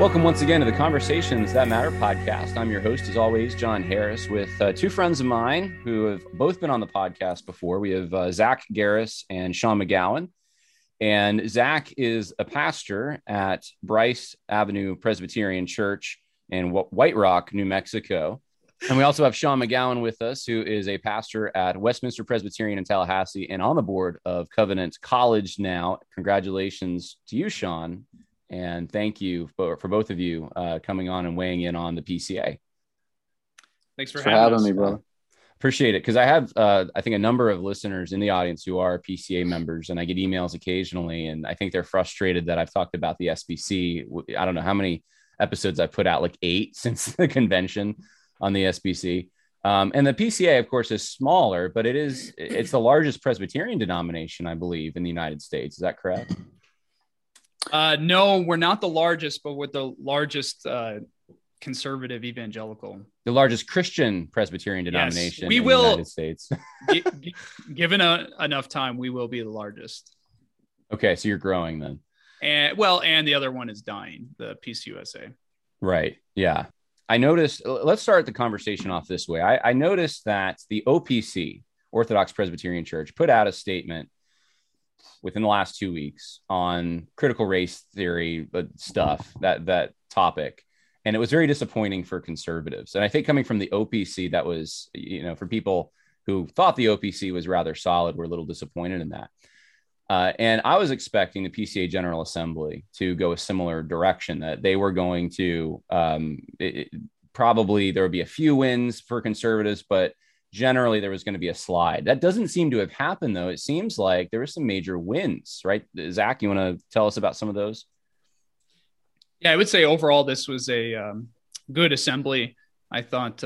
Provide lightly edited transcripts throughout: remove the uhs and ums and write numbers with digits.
Welcome once again to the Conversations That Matter podcast. I'm your host, as always, John Harris, with two friends of mine who have both been on the podcast before. We have Zach Garris and Sean McGowan. And Zach is a pastor at Bryce Avenue Presbyterian Church in White Rock, New Mexico. And we also have Sean McGowan with us, who is a pastor at Westminster Presbyterian in Tallahassee and on the board of Covenant College now. Congratulations to you, Sean. And thank you for both of you coming on and weighing in on the PCA. Thanks for having me, brother. Appreciate it. Because I have, I think, a number of listeners in the audience who are PCA members, and I get emails occasionally, and I think they're frustrated that I've talked about the SBC. I don't know how many episodes I've put out, like 8 since the convention on the SBC. And the PCA, of course, is smaller, but it's the largest Presbyterian denomination, I believe, in the United States. Is that correct? No, we're not the largest, but we're the largest conservative evangelical. The largest Christian Presbyterian denomination in the United States. Given enough time, we will be the largest. Okay, so you're growing then. And the other one is dying, the PCUSA. Right, yeah. I noticed, let's start the conversation off this way. I noticed that the OPC, Orthodox Presbyterian Church, put out a statement within the last 2 weeks on critical race theory stuff, that topic. And it was very disappointing for conservatives. And I think coming from the OPC, that was, for people who thought the OPC was rather solid, were a little disappointed in that. And I was expecting the PCA General Assembly to go a similar direction, that they were going to probably there would be a few wins for conservatives, but generally there was going to be a slide. That doesn't seem to have happened, though. It seems like there were some major wins, right? Zach, you want to tell us about some of those? Yeah, I would say overall this was a good assembly. I thought,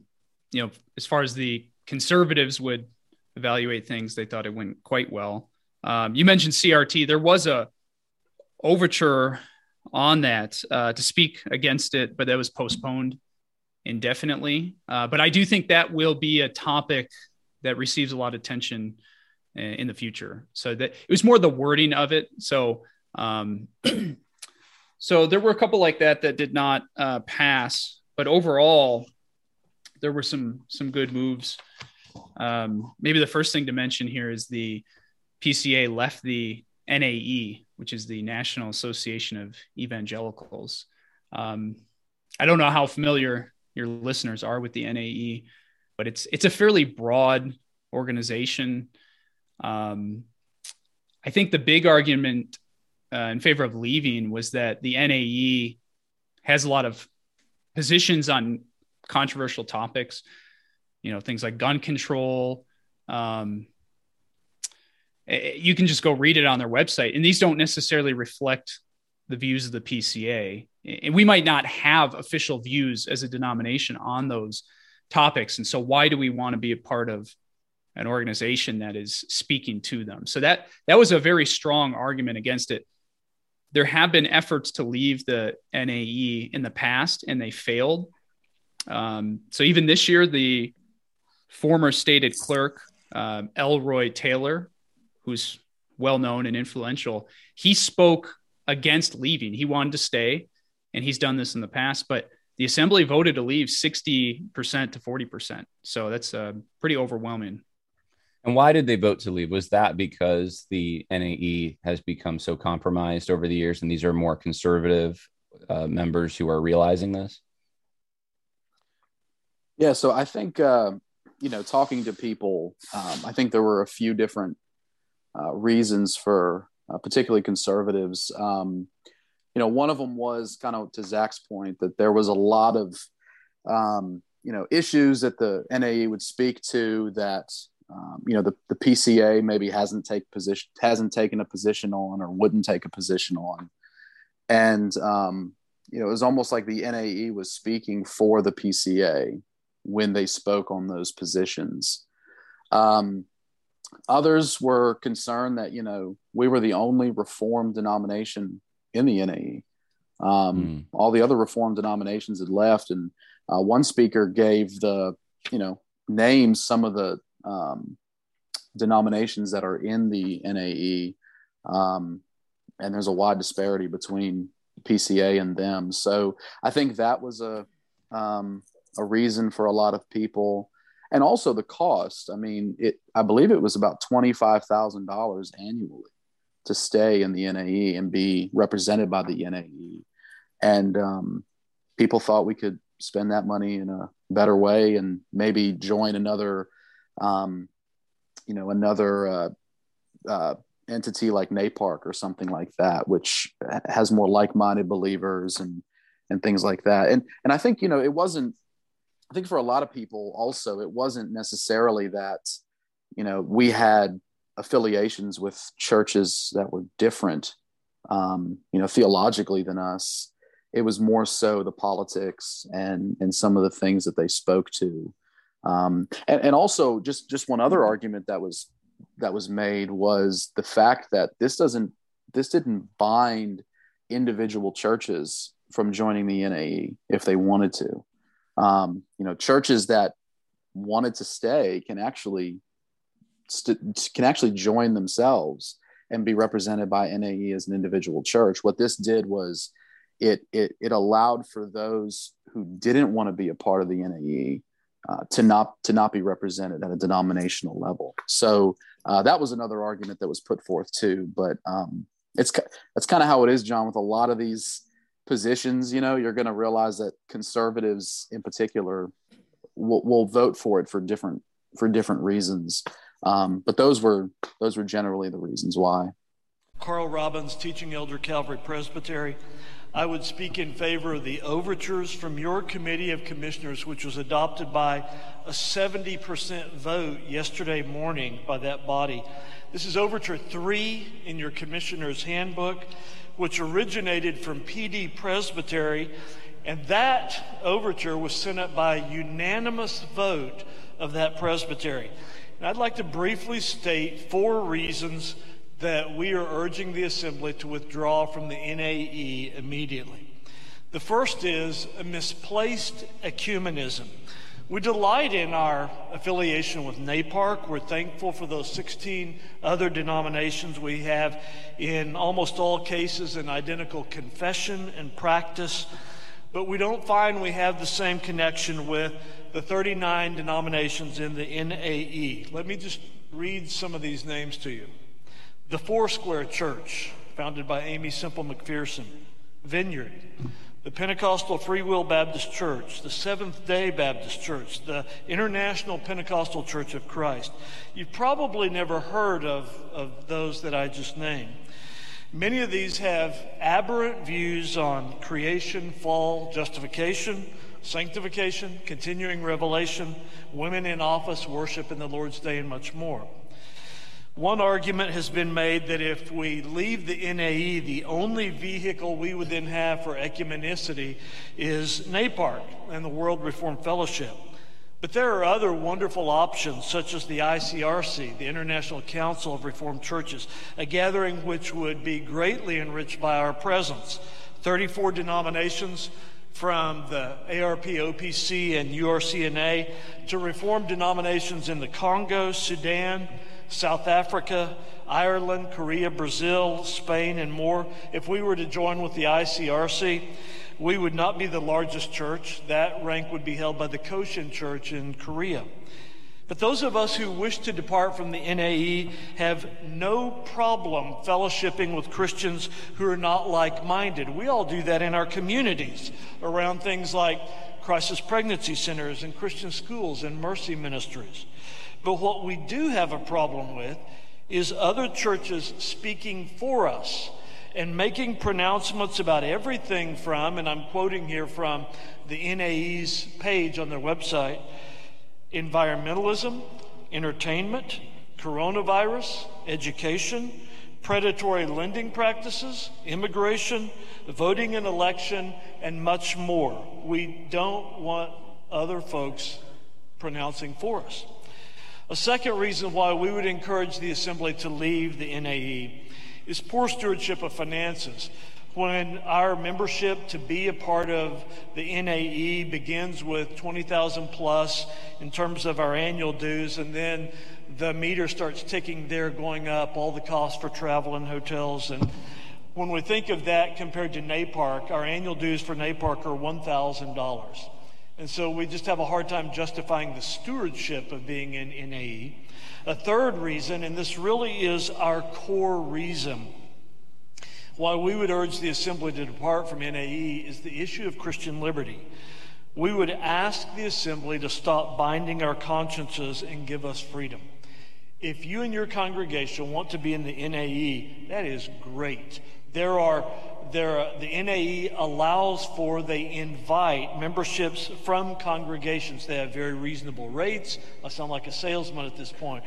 as far as the conservatives would evaluate things, they thought it went quite well. You mentioned CRT. There was a overture on that to speak against it, but that was postponed indefinitely. But I do think that will be a topic that receives a lot of attention in the future. So that it was more the wording of it. So, so there were a couple like that did not pass, but overall there were some good moves. Maybe the first thing to mention here is the PCA left the NAE, which is the National Association of Evangelicals. I don't know how familiar your listeners are with the NAE, but it's a fairly broad organization. I think the big argument in favor of leaving was that the NAE has a lot of positions on controversial topics, things like gun control. You can just go read it on their website, and these don't necessarily reflect the views of the PCA. And we might not have official views as a denomination on those topics. And so why do we want to be a part of an organization that is speaking to them? So that was a very strong argument against it. There have been efforts to leave the NAE in the past, and they failed. So even this year, the former stated clerk, Elroy Taylor, who's well-known and influential, he spoke against leaving. He wanted to stay, and he's done this in the past, but the assembly voted to leave 60% to 40%. So that's pretty overwhelming. And why did they vote to leave? Was that because the NAE has become so compromised over the years, and these are more conservative members who are realizing this? Yeah, so I think, talking to people, I think there were a few different reasons for particularly conservatives. One of them was kind of to Zach's point that there was a lot of, issues that the NAE would speak to that, the PCA maybe hasn't taken a position on or wouldn't take a position on. And, it was almost like the NAE was speaking for the PCA when they spoke on those positions. Others were concerned that, we were the only Reformed denomination in the NAE. All the other Reformed denominations had left. And one speaker gave names some of the denominations that are in the NAE. And there's a wide disparity between PCA and them. So I think that was a reason for a lot of people. And also the cost. I mean, I believe it was about $25,000 annually to stay in the NAE and be represented by the NAE. And people thought we could spend that money in a better way and maybe join another entity like NAPARC or something like that, which has more like-minded believers and things like that. And I think, it wasn't, I think for a lot of people also, it wasn't necessarily that, we had affiliations with churches that were different, theologically than us. It was more so the politics and some of the things that they spoke to. And also just one other argument that was made was the fact that this didn't bind individual churches from joining the NAE if they wanted to. Churches that wanted to stay can actually join themselves and be represented by NAE as an individual church. What this did was it allowed for those who didn't want to be a part of the NAE to not be represented at a denominational level. So that was another argument that was put forth too. But that's kind of how it is, John, with a lot of these positions. You're going to realize that conservatives in particular will vote for it for different reasons. But those were generally the reasons why. Carl Robbins, teaching elder, Calvary Presbytery. I would speak in favor of the overtures from your committee of commissioners, which was adopted by a 70% vote yesterday morning by that body. This is Overture 3 in your commissioner's handbook, which originated from PD Presbytery, and that overture was sent up by a unanimous vote of that presbytery. And I'd like to briefly state 4 reasons that we are urging the Assembly to withdraw from the NAE immediately. The first is a misplaced ecumenism. We delight in our affiliation with NAPARC. We're thankful for those 16 other denominations we have, in almost all cases, an identical confession and practice. But we don't find we have the same connection with the 39 denominations in the NAE. Let me just read some of these names to you. The Foursquare Church, founded by Amy Semple McPherson. Vineyard. The Pentecostal Free Will Baptist Church, the Seventh-day Baptist Church, the International Pentecostal Church of Christ. You've probably never heard of those that I just named. Many of these have aberrant views on creation, fall, justification, sanctification, continuing revelation, women in office, worship in the Lord's Day, and much more. One argument has been made that if we leave the NAE, the only vehicle we would then have for ecumenicity is NAPARC and the World Reformed Fellowship. But there are other wonderful options, such as the ICRC, the International Council of Reformed Churches, a gathering which would be greatly enriched by our presence. 34 denominations, from the ARP, OPC, and URCNA to Reformed denominations in the Congo, Sudan, South Africa, Ireland, Korea, Brazil, Spain, and more. If we were to join with the ICRC, we would not be the largest church. That rank would be held by the Koshin Church in Korea. But those of us who wish to depart from the NAE have no problem fellowshipping with Christians who are not like-minded. We all do that in our communities around things like crisis pregnancy centers and Christian schools and mercy ministries. But what we do have a problem with is other churches speaking for us and making pronouncements about everything from, and I'm quoting here from the NAE's page on their website, environmentalism, entertainment, coronavirus, education, predatory lending practices, immigration, voting in election, and much more. We don't want other folks pronouncing for us. A second reason why we would encourage the Assembly to leave the NAE is poor stewardship of finances. When our membership to be a part of the NAE begins with $20,000 plus in terms of our annual dues, and then the meter starts ticking there, going up, all the costs for travel and hotels, and When we think of that compared to NAPARC, our annual dues for NAPARC are $1,000. And so we just have a hard time justifying the stewardship of being in NAE. A third reason, and this really is our core reason why we would urge the Assembly to depart from NAE, is the issue of Christian liberty. We would ask the Assembly to stop binding our consciences and give us freedom. If you and your congregation want to be in the NAE, that is great. The NAE allows for, they invite memberships from congregations. They have very reasonable rates. I sound like a salesman at this point.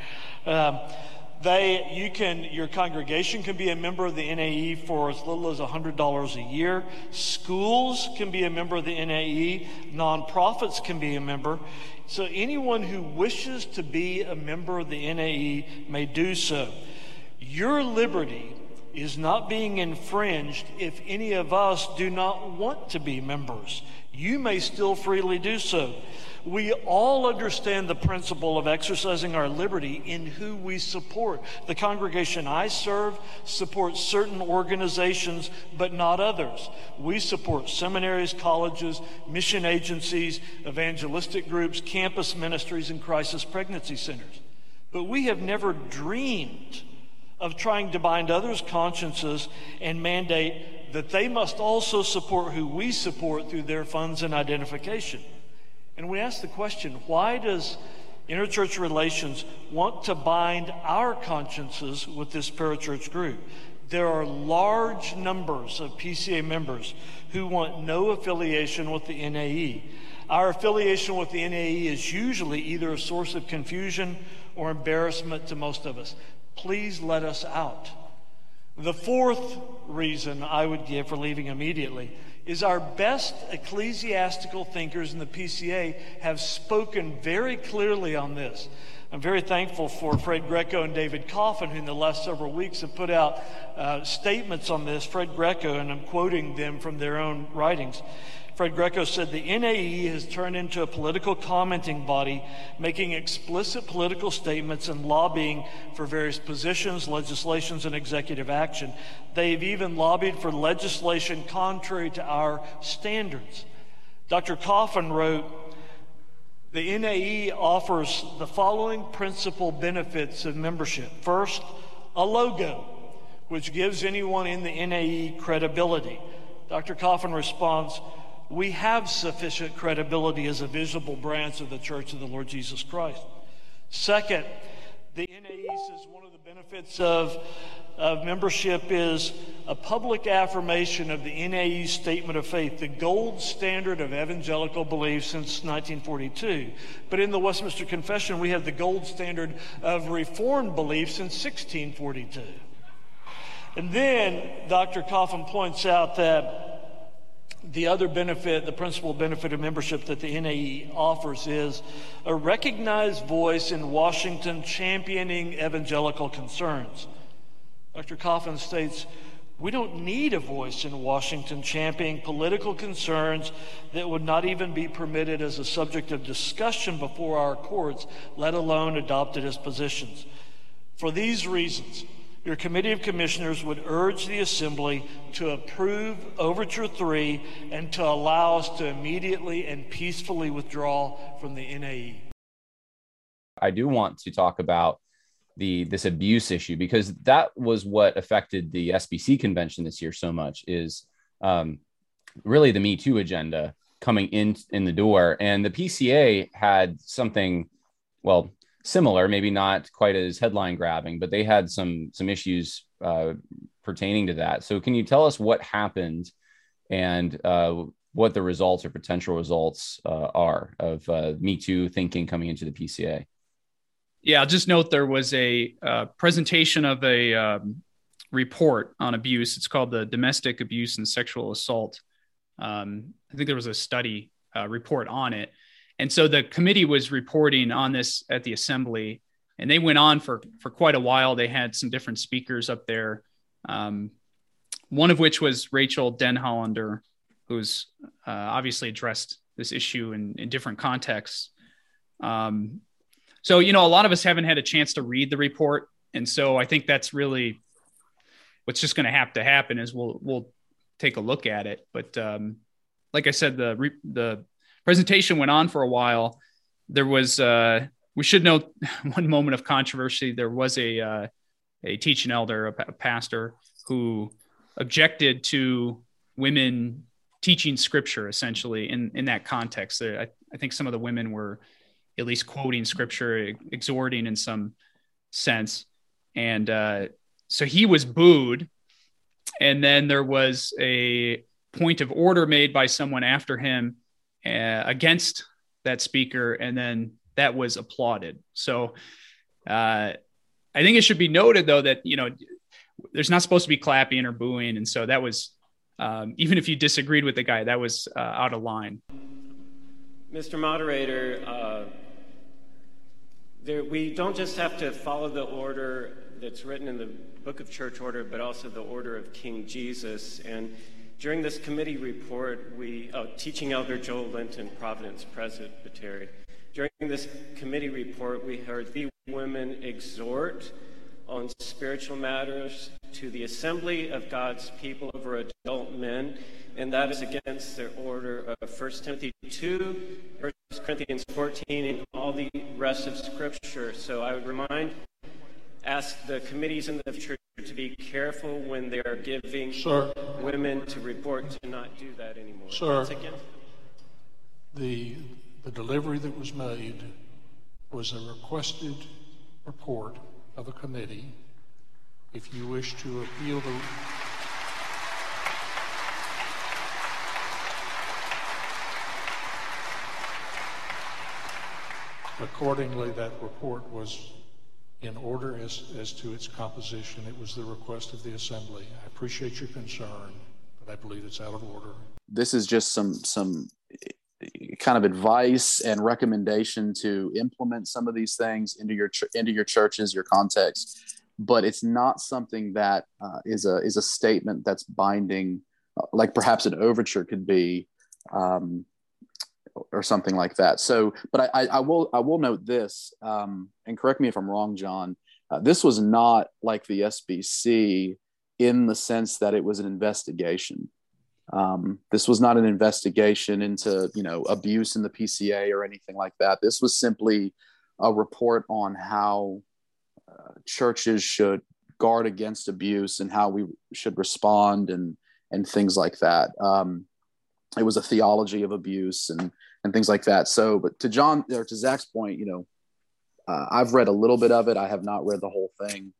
Your congregation can be a member of the NAE for as little as $100 a year. Schools can be a member of the NAE. Nonprofits can be a member. So anyone who wishes to be a member of the NAE may do so. Your liberty is not being infringed if any of us do not want to be members. You may still freely do so. We all understand the principle of exercising our liberty in who we support. The congregation I serve supports certain organizations, but not others. We support seminaries, colleges, mission agencies, evangelistic groups, campus ministries, and crisis pregnancy centers. But we have never dreamed of trying to bind others' consciences and mandate that they must also support who we support through their funds and identification. And we ask the question, why does Interchurch Relations want to bind our consciences with this parachurch group? There are large numbers of PCA members who want no affiliation with the NAE. Our affiliation with the NAE is usually either a source of confusion or embarrassment to most of us. Please let us out. The fourth reason I would give for leaving immediately is our best ecclesiastical thinkers in the PCA have spoken very clearly on this. I'm very thankful for Fred Greco and David Coffin, who in the last several weeks have put out statements on this. Fred Greco, and I'm quoting them from their own writings. Fred Greco said, "The NAE has turned into a political commenting body, making explicit political statements and lobbying for various positions, legislations, and executive action. They've even lobbied for legislation contrary to our standards." Dr. Coffin wrote, "The NAE offers the following principal benefits of membership. First, a logo, which gives anyone in the NAE credibility." Dr. Coffin responds, "We have sufficient credibility as a visible branch of the Church of the Lord Jesus Christ." Second, the NAE says one of the benefits of membership is a public affirmation of the NAE statement of faith, the gold standard of evangelical belief since 1942. But in the Westminster Confession, we have the gold standard of Reformed belief since 1642. And then Dr. Coffin points out that the other benefit, the principal benefit of membership that the NAE offers is a recognized voice in Washington championing evangelical concerns. Dr. Coffin states, "We don't need a voice in Washington championing political concerns that would not even be permitted as a subject of discussion before our courts, let alone adopted as positions. For these reasons, your Committee of Commissioners would urge the Assembly to approve Overture 3 and to allow us to immediately and peacefully withdraw from the NAE." I do want to talk about this abuse issue, because that was what affected the SBC convention this year so much, is really the Me Too agenda coming in the door. And the PCA had something, well, similar, maybe not quite as headline grabbing, but they had some issues pertaining to that. So can you tell us what happened and what the results or potential results are of Me Too thinking coming into the PCA? Yeah, I'll just note there was a presentation of a report on abuse. It's called the Domestic Abuse and Sexual Assault. I think there was a study report on it. And so the committee was reporting on this at the Assembly, and they went on for quite a while. They had some different speakers up there, one of which was Rachel Denhollander, who's obviously addressed this issue in different contexts. So, a lot of us haven't had a chance to read the report. And so I think that's really what's just going to have to happen is we'll take a look at it. But like I said, the presentation went on for a while. There was we should note one moment of controversy. There was a teaching elder, a pastor, who objected to women teaching scripture essentially in that context. I think some of the women were at least quoting scripture, exhorting in some sense. And so he was booed. And then there was a point of order made by someone after him against that speaker. And then that was applauded. So I think it should be noted, though, that, there's not supposed to be clapping or booing. And so that was, even if you disagreed with the guy, that was out of line. Mr. Moderator, we don't just have to follow the order that's written in the Book of Church Order, but also the order of King Jesus. And during this committee report, Teaching Elder Joel Linton, Providence Presbytery. During this committee report, we heard the women exhort on spiritual matters to the assembly of God's people over adult men, and that is against the order of 1 Timothy 2, 1 Corinthians 14, and all the rest of Scripture. So I would ask the committees in the church to be careful when they are giving women to report to not do that anymore. Sir, the delivery that was made was a requested report of a committee. If you wish to appeal accordingly, that report was in order as to its composition. It was the request of the assembly. I appreciate your concern, but I believe it's out of order. This is just some kind of advice and recommendation to implement some of these things into your churches, your context. But it's not something that is a statement that's binding, like perhaps an overture could be, or something like that. So, but I will note this, and correct me if I'm wrong, John. This was not like the SBC in the sense that it was an investigation. This was not an investigation into abuse in the PCA or anything like that. This was simply a report on how churches should guard against abuse and how we should respond and things like that. It was a theology of abuse and things like that. So, but to John or to Zach's point, I've read a little bit of it. I have not read the whole thing.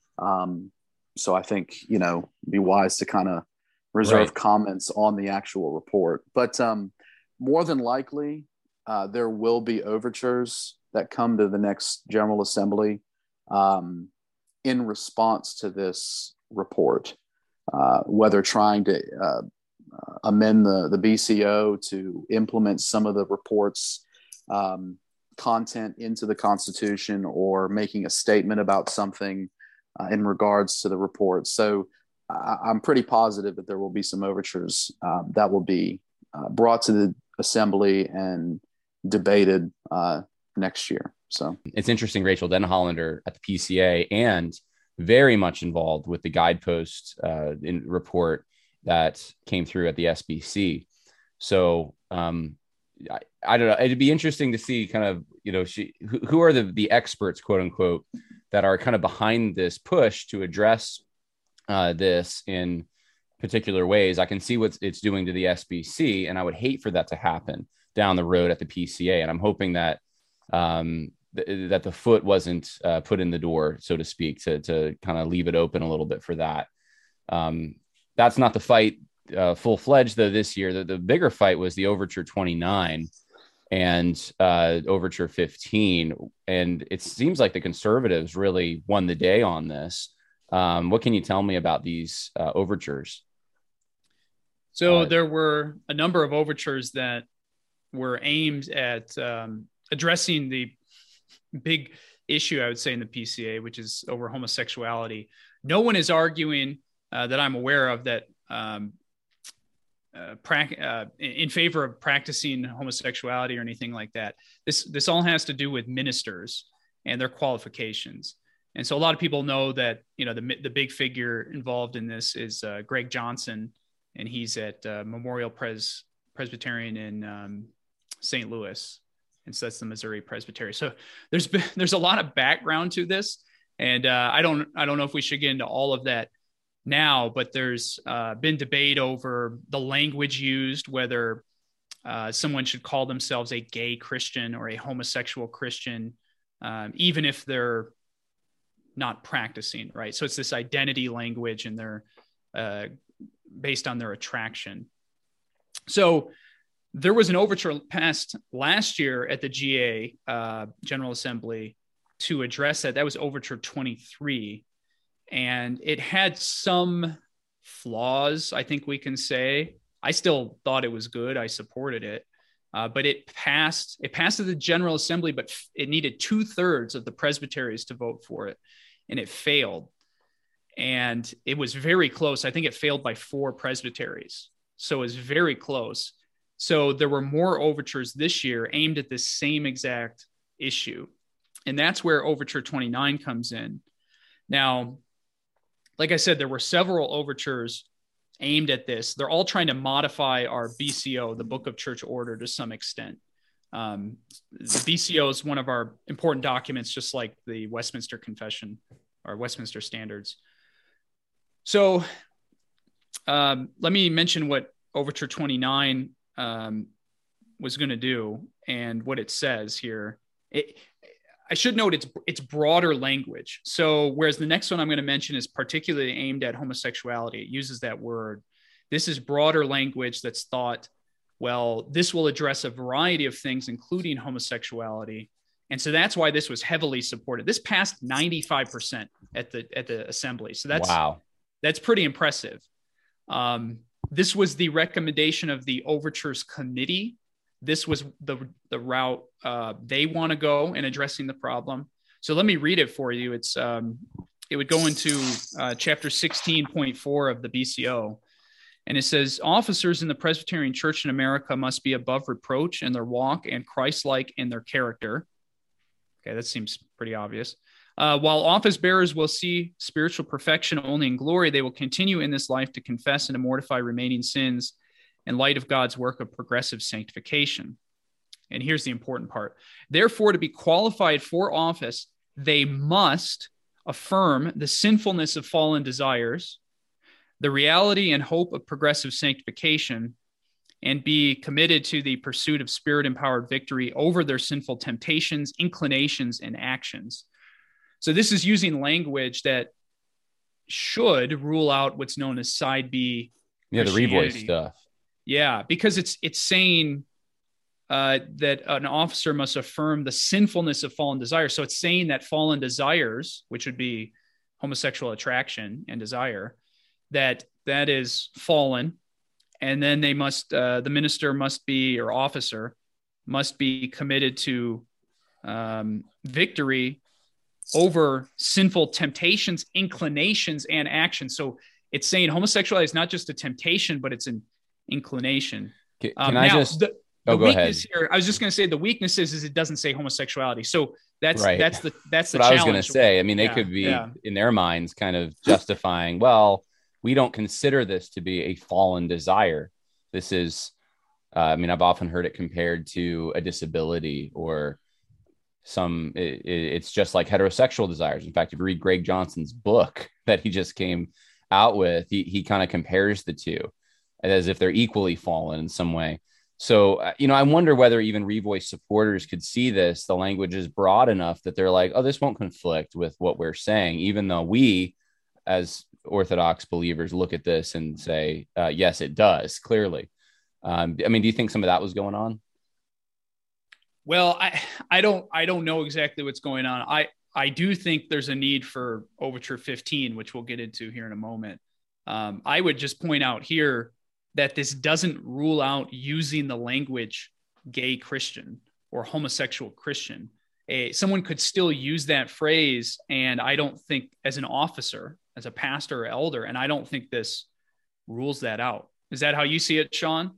So I think, be wise to kind of reserve comments on the actual report. But more than likely, there will be overtures that come to the next General Assembly in response to this report, whether trying to amend the BCO to implement some of the report's content into the Constitution, or making a statement about something in regards to the report. So I'm pretty positive that there will be some overtures that will be brought to the Assembly and debated next year. So it's interesting, Rachel Denhollander at the PCA and very much involved with the Guidepost in report that came through at the SBC. So I don't know. It'd be interesting to see kind of, who are the experts, quote unquote, that are kind of behind this push to address this in particular ways. I can see what it's doing to the SBC, and I would hate for that to happen down the road at the PCA. And I'm hoping that that the foot wasn't put in the door, so to speak, to kind of leave it open a little bit for that. That's not the fight full-fledged, though, this year. The bigger fight was the Overture 29 and Overture 15. And it seems like the conservatives really won the day on this. What can you tell me about these overtures? So there were a number of overtures that were aimed at addressing the big issue, I would say, in the PCA, which is over homosexuality. No one is arguing that I'm aware of that in favor of practicing homosexuality or anything like that. This all has to do with ministers and their qualifications. And so a lot of people know that, the big figure involved in this is Greg Johnson, and he's at Memorial Presbyterian in St. Louis. And so that's the Missouri Presbytery. So there's a lot of background to this. And I don't know if we should get into all of that now, but there's been debate over the language used, whether someone should call themselves a gay Christian or a homosexual Christian, even if they're not practicing, right? So it's this identity language, and they're based on their attraction. So there was an overture passed last year at the GA General Assembly to address that. That was Overture 23. And it had some flaws, I think we can say. I still thought it was good. I supported it. But it passed to the General Assembly, but it needed 2/3 of the presbyteries to vote for it. And it failed. And it was very close. I think it failed by 4 presbyteries. So it was very close. So there were more overtures this year aimed at this same exact issue. And that's where Overture 29 comes in. Now, like I said, there were several overtures aimed at this. They're all trying to modify our BCO, the Book of Church Order, to some extent. The BCO is one of our important documents, just like the Westminster Confession or Westminster Standards. So let me mention what Overture 29 was going to do and what it says here. I should note it's broader language. So whereas the next one I'm going to mention is particularly aimed at homosexuality, it uses that word. This is broader language that's thought, well, this will address a variety of things, including homosexuality. And so that's why this was heavily supported. This passed 95% at the assembly. So that's pretty impressive. This was the recommendation of the Overtures Committee. This was the route they want to go in addressing the problem. So let me read it for you. It would go into chapter 16.4 of the BCO. And it says, officers in the Presbyterian Church in America must be above reproach in their walk and Christ-like in their character. Okay, that seems pretty obvious. While office bearers will see spiritual perfection only in glory, they will continue in this life to confess and to mortify remaining sins in light of God's work of progressive sanctification. And here's the important part. Therefore, to be qualified for office, they must affirm the sinfulness of fallen desires, the reality and hope of progressive sanctification, and be committed to the pursuit of spirit-empowered victory over their sinful temptations, inclinations, and actions. So this is using language that should rule out what's known as side B. Yeah, the revoice stuff. Yeah, because it's saying that an officer must affirm the sinfulness of fallen desires. So it's saying that fallen desires, which would be homosexual attraction and desire, that is fallen. And then they must, the minister must be, or officer must be committed to victory over sinful temptations, inclinations, and actions. So it's saying homosexuality is not just a temptation, but it's an inclination. Can I just the go ahead here? I was just going to say the weakness is it doesn't say homosexuality. So that's right. that's the what challenge. I was going to say. I mean, they could be in their minds kind of justifying, well, we don't consider this to be a fallen desire. This is, I've often heard it compared to a disability or it's just like heterosexual desires. In fact, if you read Greg Johnson's book that he just came out with, he kind of compares the two as if they're equally fallen in some way. So, I wonder whether even Revoice supporters could see this. The language is broad enough that they're like, oh, this won't conflict with what we're saying, even though we, as Orthodox believers, look at this and say, yes, it does, clearly. Do you think some of that was going on? Well, I don't know exactly what's going on. I do think there's a need for Overture 15, which we'll get into here in a moment. I would just point out here that this doesn't rule out using the language gay Christian or homosexual Christian. Someone could still use that phrase, and I don't think as an officer, as a pastor or elder, and I don't think this rules that out. Is that how you see it, Sean?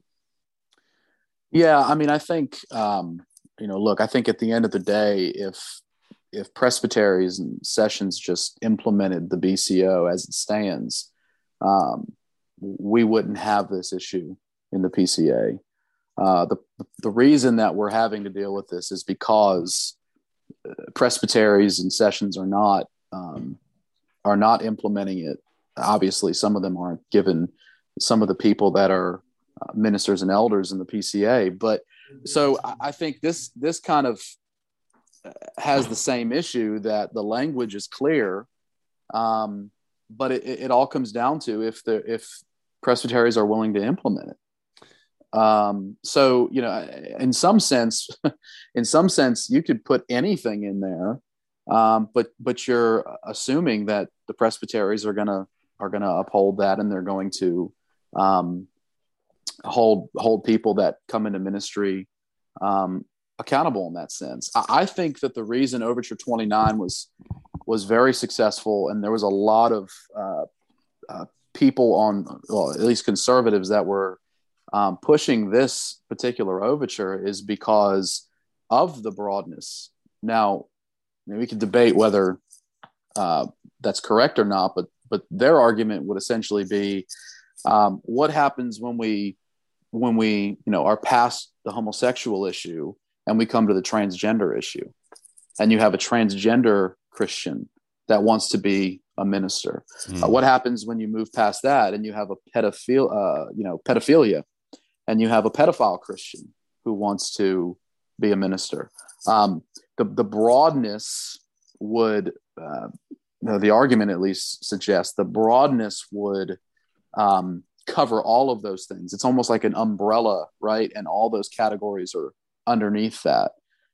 Yeah, I think, look, I think at the end of the day, if presbyteries and sessions just implemented the BCO as it stands, we wouldn't have this issue in the PCA. The reason that we're having to deal with this is because presbyteries and sessions are not implementing it. Obviously, some of them aren't, given some of the people that are ministers and elders in the PCA. But so I think this kind of has the same issue, that the language is clear, but it all comes down to if presbyteries are willing to implement it. So, you know, in some sense, you could put anything in there, but you're assuming that the presbyteries are gonna uphold that, and they're going to hold people that come into ministry accountable in that sense. I think that the reason Overture 29 was very successful, and there was a lot of people at least conservatives that were pushing this particular overture, is because of the broadness. Now, we could debate whether that's correct or not, but their argument would essentially be, what happens when we are past the homosexual issue and we come to the transgender issue, and you have a transgender Christian that wants to be a minister. What happens when you move past that and you have a pedophilia, and you have a pedophile Christian who wants to be a minister? The broadness would, the argument at least suggests, the broadness would cover all of those things. It's almost like an umbrella, right? And all those categories are underneath that.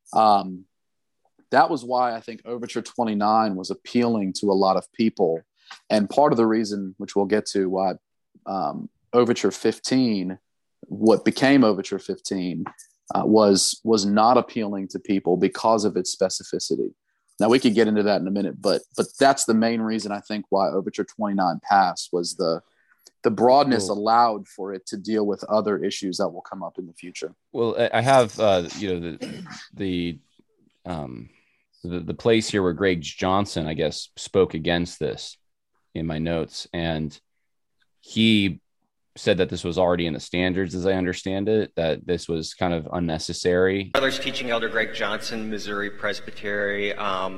That was why I think Overture 29 was appealing to a lot of people. And part of the reason, which we'll get to, why Overture 15, what became Overture 15, was not appealing to people because of its specificity. Now, we could get into that in a minute, but that's the main reason I think why Overture 29 passed, was the broadness allowed for it to deal with other issues that will come up in the future. Well, I have the place here where Greg Johnson, I guess, spoke against this in my notes, and he said that this was already in the standards, as I understand it, that this was kind of unnecessary. Brothers Teaching Elder Greg Johnson, Missouri Presbytery.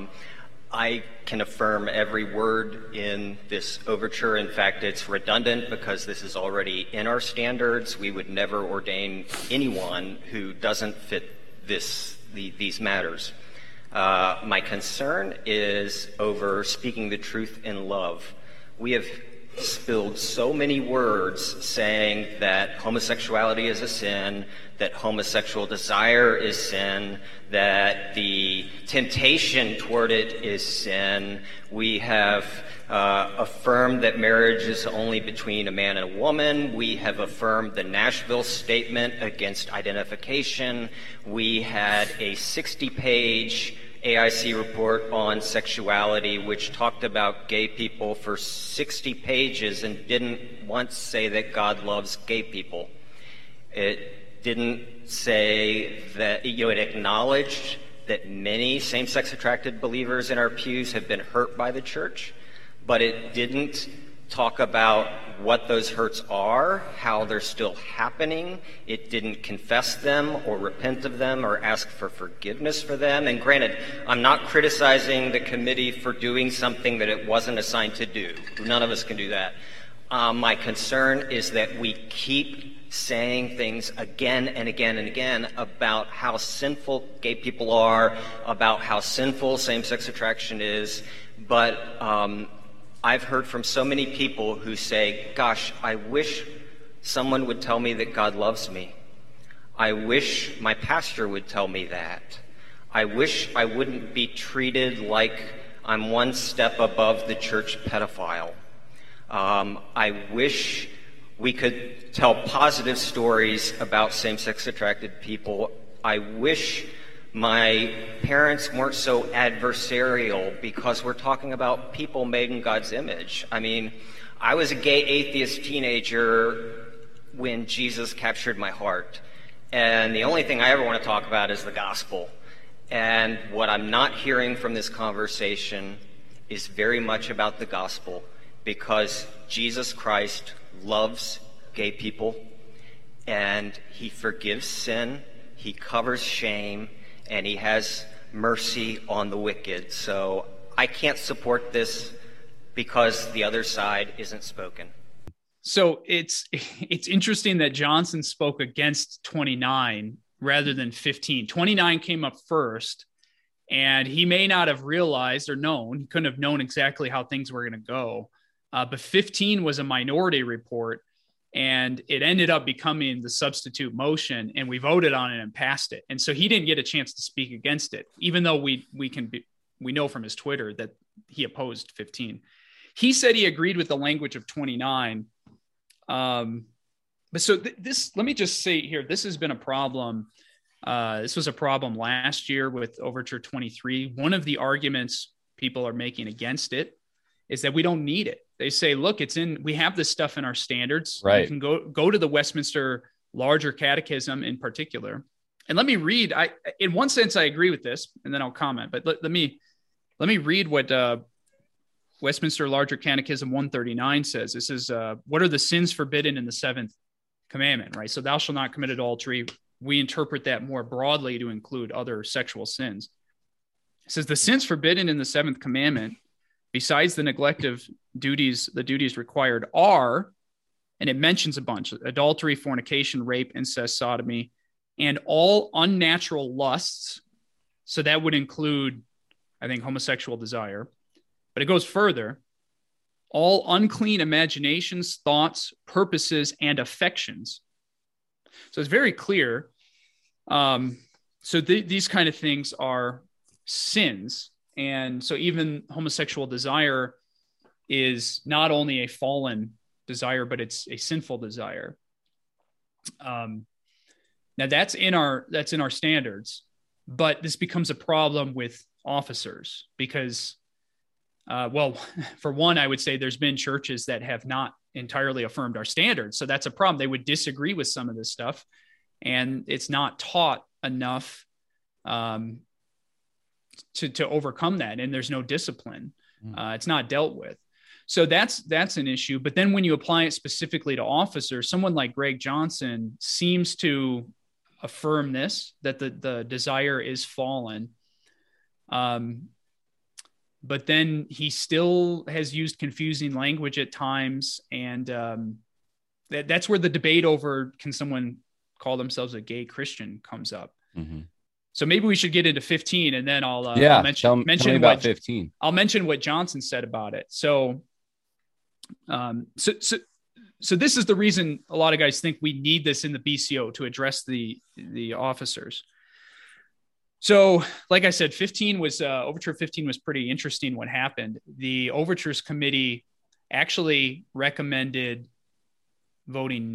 I can affirm every word in this overture. In fact, it's redundant because this is already in our standards. We would never ordain anyone who doesn't fit these matters. My concern is over speaking the truth in love. We have spilled so many words saying that homosexuality is a sin, that homosexual desire is sin, that the temptation toward it is sin. We have affirmed that marriage is only between a man and a woman. We have affirmed the Nashville Statement against identification. We had a 60-page AIC report on sexuality, which talked about gay people for 60 pages and didn't once say that God loves gay people. It didn't say that, it acknowledged that many same-sex attracted believers in our pews have been hurt by the church, but it didn't talk about what those hurts are, how they're still happening. It didn't confess them or repent of them or ask for forgiveness for them. And granted, I'm not criticizing the committee for doing something that it wasn't assigned to do. None of us can do that. My concern is that we keep saying things again and again and again about how sinful gay people are, about how sinful same-sex attraction is, but I've heard from so many people who say, gosh, I wish someone would tell me that God loves me. I wish my pastor would tell me that. I wish I wouldn't be treated like I'm one step above the church pedophile. I wish we could tell positive stories about same-sex attracted people. I wish my parents weren't so adversarial, because we're talking about people made in God's image. I mean, I was a gay atheist teenager when Jesus captured my heart. And the only thing I ever want to talk about is the gospel. And what I'm not hearing from this conversation is very much about the gospel, because Jesus Christ loves gay people, and he forgives sin, he covers shame, and he has mercy on the wicked. So I can't support this because the other side isn't spoken. So it's interesting that Johnson spoke against 29 rather than 15. 29 came up first, and he may not have realized or known, he couldn't have known exactly how things were going to go. But 15 was a minority report, and it ended up becoming the substitute motion, and we voted on it and passed it. And so he didn't get a chance to speak against it, even though we know from his Twitter that he opposed 15. He said he agreed with the language of 29. But so let me just say here, this has been a problem. This was a problem last year with Overture 23. One of the arguments people are making against it is that we don't need it. They say, look, we have this stuff in our standards. Right. You can go to the Westminster Larger Catechism in particular. And let me read, in one sense, I agree with this, and then I'll comment, but let me read what Westminster Larger Catechism 139 says. This is, what are the sins forbidden in the seventh commandment, right? So thou shalt not commit adultery. We interpret that more broadly to include other sexual sins. It says the sins forbidden in the seventh commandment, besides the neglect of duties, the duties required are, and it mentions a bunch: adultery, fornication, rape, incest, sodomy, and all unnatural lusts. So that would include, I think, homosexual desire. But it goes further: all unclean imaginations, thoughts, purposes, and affections. So it's very clear. These kind of things are sins. And so even homosexual desire is not only a fallen desire, but it's a sinful desire. Now that's in our standards, but this becomes a problem with officers because, for one, I would say there's been churches that have not entirely affirmed our standards. So that's a problem. They would disagree with some of this stuff, and it's not taught enough to overcome that. And there's no discipline. It's not dealt with. So that's an issue. But then when you apply it specifically to officers, someone like Greg Johnson seems to affirm this, that the desire is fallen. But then he still has used confusing language at times. And that's where the debate over can someone call themselves a gay Christian comes up. Mm-hmm. So maybe we should get into 15, and then I'll mention about 15. I'll mention what Johnson said about it. So this is the reason a lot of guys think we need this in the BCO to address the officers. So, like I said, Overture 15 was pretty interesting. What happened? The Overtures Committee actually recommended voting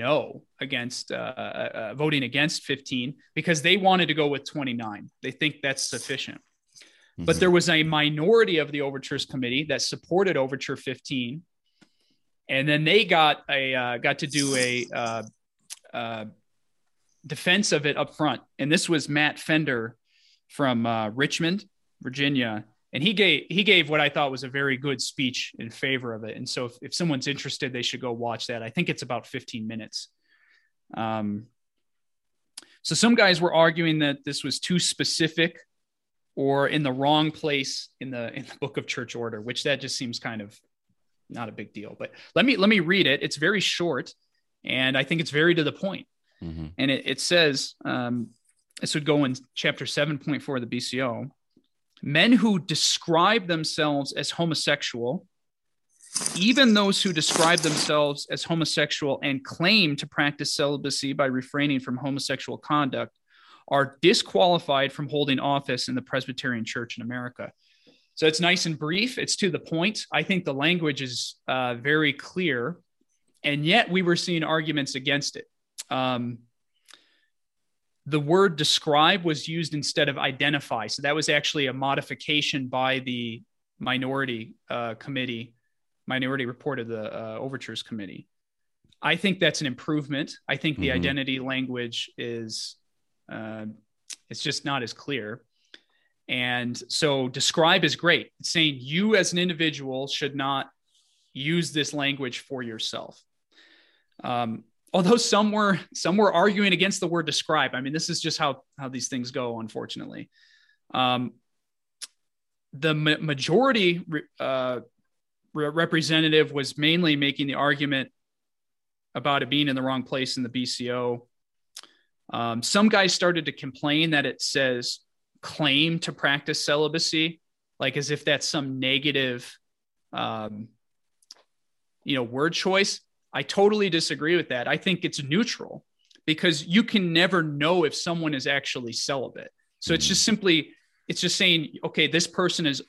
against 15 because they wanted to go with 29. They think that's sufficient. Mm-hmm. But there was a minority of the Overtures Committee that supported Overture 15. And then they got to do a defense of it up front. And this was Matt Fender from Richmond, Virginia. And he gave what I thought was a very good speech in favor of it. And so if someone's interested, they should go watch that. I think it's about 15 minutes. So some guys were arguing that this was too specific or in the wrong place in the Book of Church Order, which that just seems kind of not a big deal. But let me read it. It's very short, and I think it's very to the point. Mm-hmm. And it says, this would go in chapter 7.4 of the BCO. Men who describe themselves as homosexual, even those who describe themselves as homosexual and claim to practice celibacy by refraining from homosexual conduct, are disqualified from holding office in the Presbyterian Church in America. So it's nice and brief. It's to the point. I think the language is very clear, and yet we were seeing arguments against it. The word describe was used instead of identify. So that was actually a modification by the minority report of the Overtures Committee. I think that's an improvement. I think the identity language is, it's just not as clear. And so describe is great. It's saying you as an individual should not use this language for yourself. Although some were arguing against the word describe. I mean, this is just how these things go, unfortunately. The majority representative was mainly making the argument about it being in the wrong place in the BCO. Some guys started to complain that it says claim to practice celibacy, like as if that's some negative, word choice. I totally disagree with that. I think it's neutral because you can never know if someone is actually celibate. So it's just saying, okay, this person is,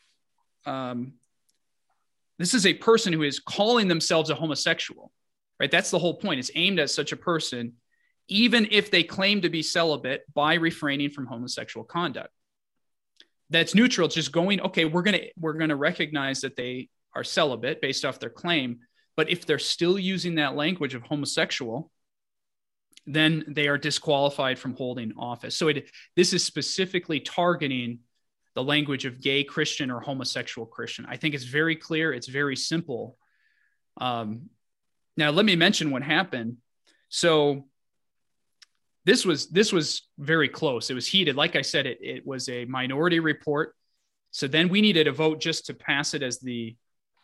this is a person who is calling themselves a homosexual, right? That's the whole point. It's aimed at such a person, even if they claim to be celibate by refraining from homosexual conduct. That's neutral. It's just going, okay, we're going to recognize that they are celibate based off their claim. But if they're still using that language of homosexual, then they are disqualified from holding office. So this is specifically targeting the language of gay Christian or homosexual Christian. I think it's very clear. It's very simple. Now, let me mention what happened. So this was very close. It was heated. Like I said, it was a minority report. So then we needed a vote just to pass it as the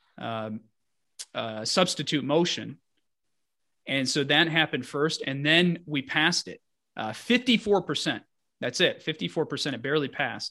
substitute motion. And so that happened first. And then we passed it. 54%. That's it. 54%. It barely passed.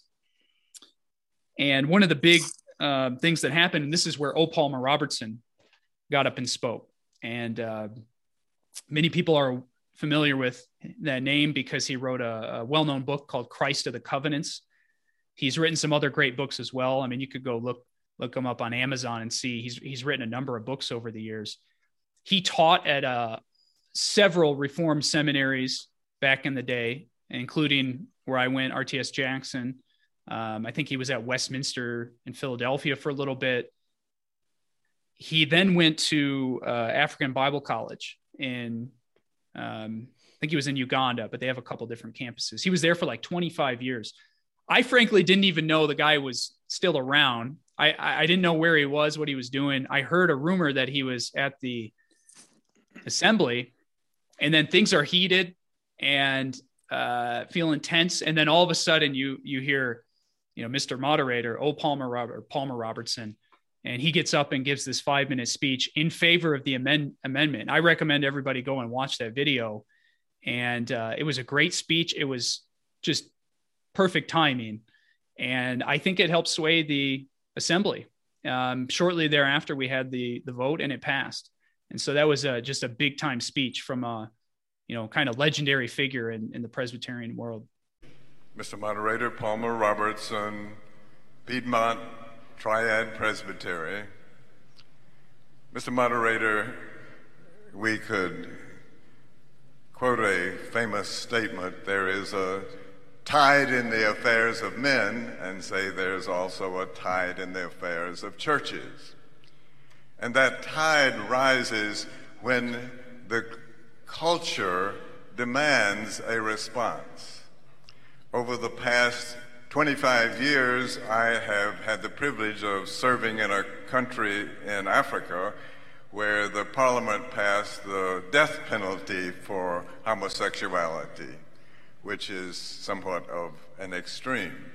And one of the big things that happened, and this is where O. Palmer Robertson got up and spoke. And many people are familiar with that name because he wrote a well-known book called Christ of the Covenants. He's written some other great books as well. I mean, you could go look him up on Amazon and see he's written a number of books over the years. He taught at several Reformed seminaries back in the day, including where I went, RTS Jackson. I think he was at Westminster in Philadelphia for a little bit. He then went to African Bible College in, I think he was in Uganda, but they have a couple different campuses. He was there for like 25 years. I frankly didn't even know the guy was still around. I didn't know where he was, what he was doing. I heard a rumor that he was at the assembly, and then things are heated and feel intense. And then all of a sudden you hear, Mr. Moderator, Palmer Robertson, and he gets up and gives this 5-minute speech in favor of the amendment. I recommend everybody go and watch that video. And it was a great speech. It was just perfect timing. And I think it helped sway the assembly. Shortly thereafter, we had the vote and it passed. And so that was just a big time speech from a, kind of legendary figure in the Presbyterian world. Mr. Moderator, Palmer Robertson, Piedmont Triad Presbytery. Mr. Moderator, we could quote a famous statement, there is a tide in the affairs of men, and say there's also a tide in the affairs of churches. And that tide rises when the culture demands a response. Over the past 25 years, I have had the privilege of serving in a country in Africa where the parliament passed the death penalty for homosexuality, which is somewhat of an extreme.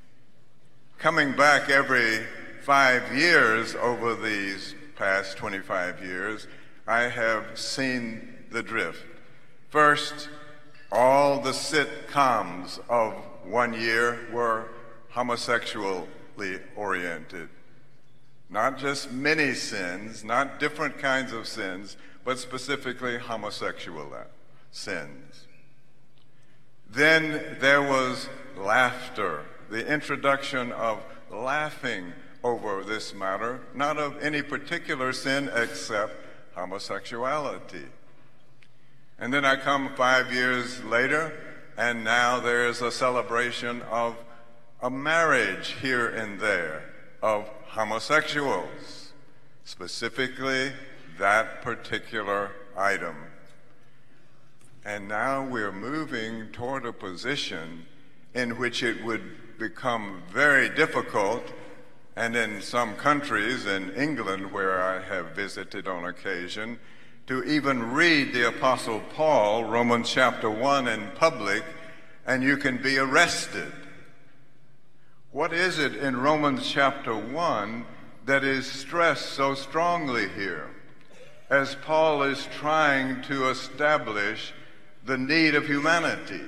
Coming back every 5 years over these past 25 years, I have seen the drift. First, all the sitcoms of one year were homosexually oriented. Not just many sins, not different kinds of sins, but specifically homosexual sins. Then there was laughter, the introduction of laughing over this matter, not of any particular sin except homosexuality. And then I come 5 years later, and now there's a celebration of a marriage here and there of homosexuals, specifically that particular item. And now we're moving toward a position in which it would become very difficult, and in some countries, in England where I have visited on occasion, to even read the Apostle Paul, Romans chapter 1 in public, and you can be arrested. What is it in Romans chapter 1 that is stressed so strongly here, as Paul is trying to establish the need of humanity?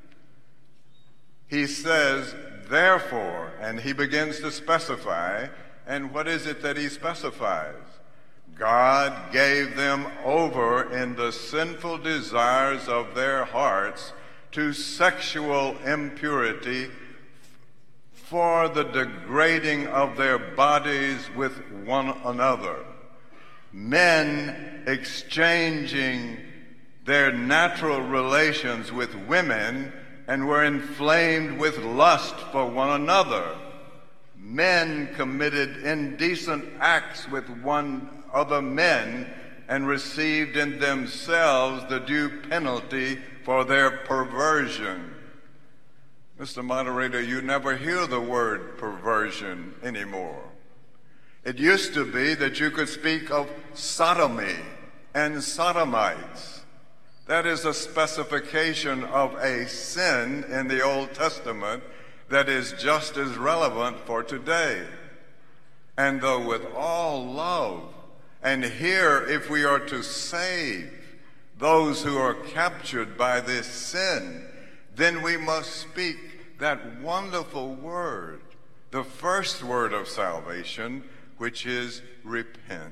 He says, therefore, and he begins to specify, and what is it that he specifies? God gave them over in the sinful desires of their hearts to sexual impurity for the degrading of their bodies with one another. Men exchanging their natural relations with women and were inflamed with lust for one another. Men committed indecent acts with other men and received in themselves the due penalty for their perversion. Mr. Moderator, you never hear the word perversion anymore. It used to be that you could speak of sodomy and sodomites. That is a specification of a sin in the Old Testament that is just as relevant for today. And though with all love, and here if we are to save those who are captured by this sin, then we must speak that wonderful word, the first word of salvation, which is repent.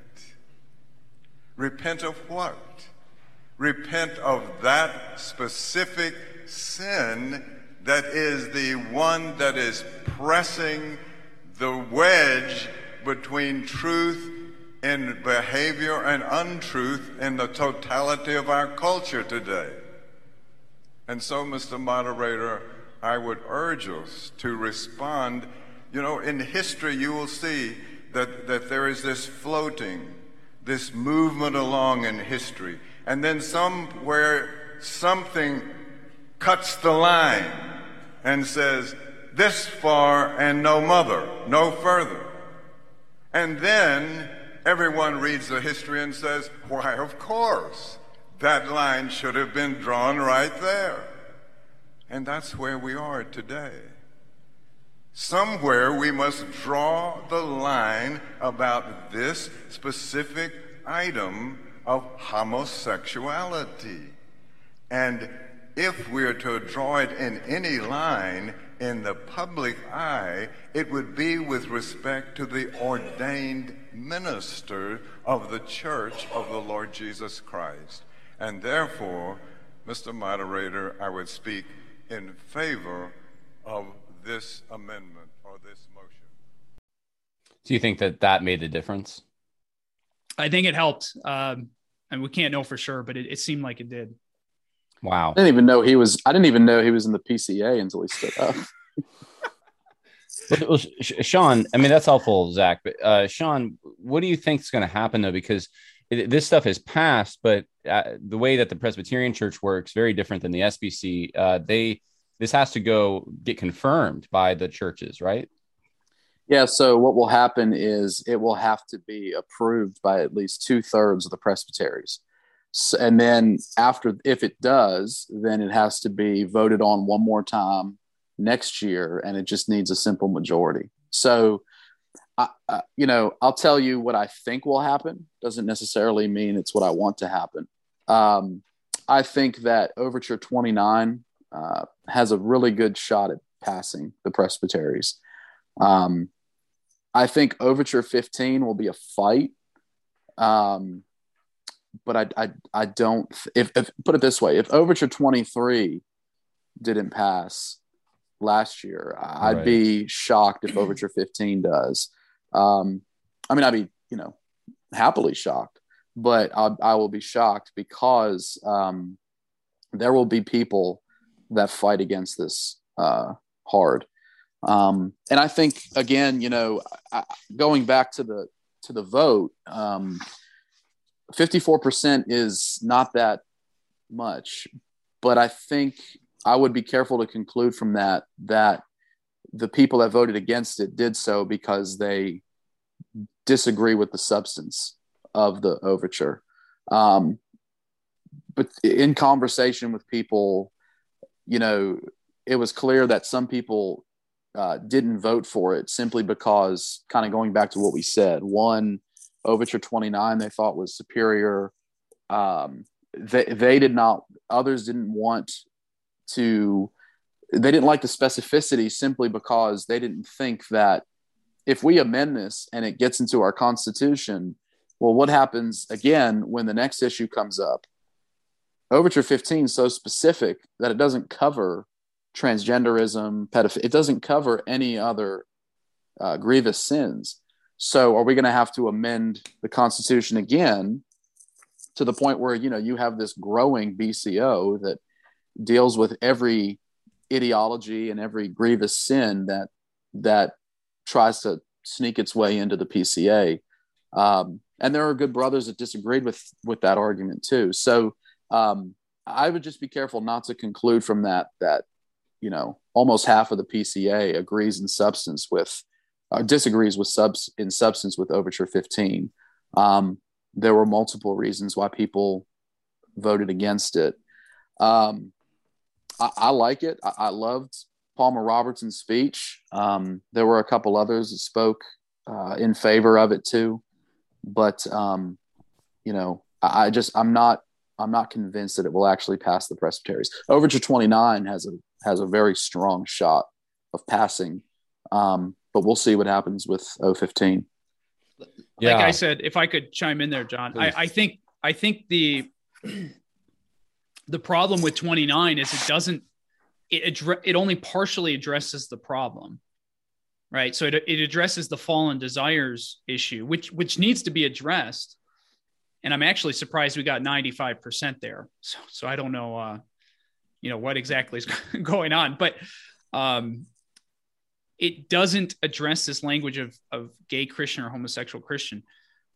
Repent of what? Repent of that specific sin that is the one that is pressing the wedge between truth in behavior and untruth in the totality of our culture today. And so, Mr. Moderator, I would urge us to respond. You know, in history, you will see that there is this floating, this movement along in history. And then somewhere something cuts the line and says, this far and no further. And then everyone reads the history and says, why, of course, that line should have been drawn right there. And that's where we are today. Somewhere we must draw the line about this specific item of homosexuality. And if we are to draw it in any line in the public eye, it would be with respect to the ordained minister of the Church of the Lord Jesus Christ. And therefore, Mr. Moderator, I would speak in favor of this amendment or this motion. Do you think that made a difference? I think it helped. And we can't know for sure, but it seemed like it did. I Wow. didn't even know he was in the PCA until he stood up. Well, Sean, I mean, that's helpful, Zach. But Sean, what do you think is going to happen, though? Because this stuff has passed, but the way that the Presbyterian Church works, very different than the SBC. This has to get confirmed by the churches, right? Yeah, so what will happen is it will have to be approved by at least 2/3 of the presbyteries. So, and then if it does, then it has to be voted on one more time next year, and it just needs a simple majority. So, I'll tell you what I think will happen. Doesn't necessarily mean it's what I want to happen. I think that Overture 29 has a really good shot at passing the presbyteries. I think Overture 15 will be a fight. But I don't, if put it this way, if Overture 23 didn't pass last year, I'd be shocked if Overture 15 does. I'd be, happily shocked, but I will be shocked because there will be people that fight against this hard. And I think, again, going back to the vote, 54% is not that much, but I think I would be careful to conclude from that the people that voted against it did so because they disagree with the substance of the overture. But in conversation with people, it was clear that some people didn't vote for it simply because, kind of going back to what we said, one, Overture 29 they thought was superior. They did not, others didn't want to, they didn't like the specificity simply because they didn't think that if we amend this and it gets into our Constitution, well, what happens again when the next issue comes up? Overture 15 is so specific that it doesn't cover transgenderism, pedophilia. It doesn't cover any other grievous sins. So are we going to have to amend the Constitution again to the point where, you have this growing BCO that deals with every ideology and every grievous sin that tries to sneak its way into the PCA? And there are good brothers that disagreed with that argument too. So I would just be careful not to conclude from that almost half of the PCA agrees in substance with, disagrees with in substance with Overture 15. There were multiple reasons why people voted against it. I like it. I loved Palmer Robertson's speech. There were a couple others that spoke in favor of it too, but I'm not convinced that it will actually pass the presbyteries. Overture 29 has a very strong shot of passing, but we'll see what happens with 015. Like I said, if I could chime in there, John, I think the problem with 29 is it only partially addresses the problem, right? So it addresses the fallen desires issue, which needs to be addressed. And I'm actually surprised we got 95% there. So I don't know, what exactly is going on, but it doesn't address this language of gay Christian or homosexual Christian,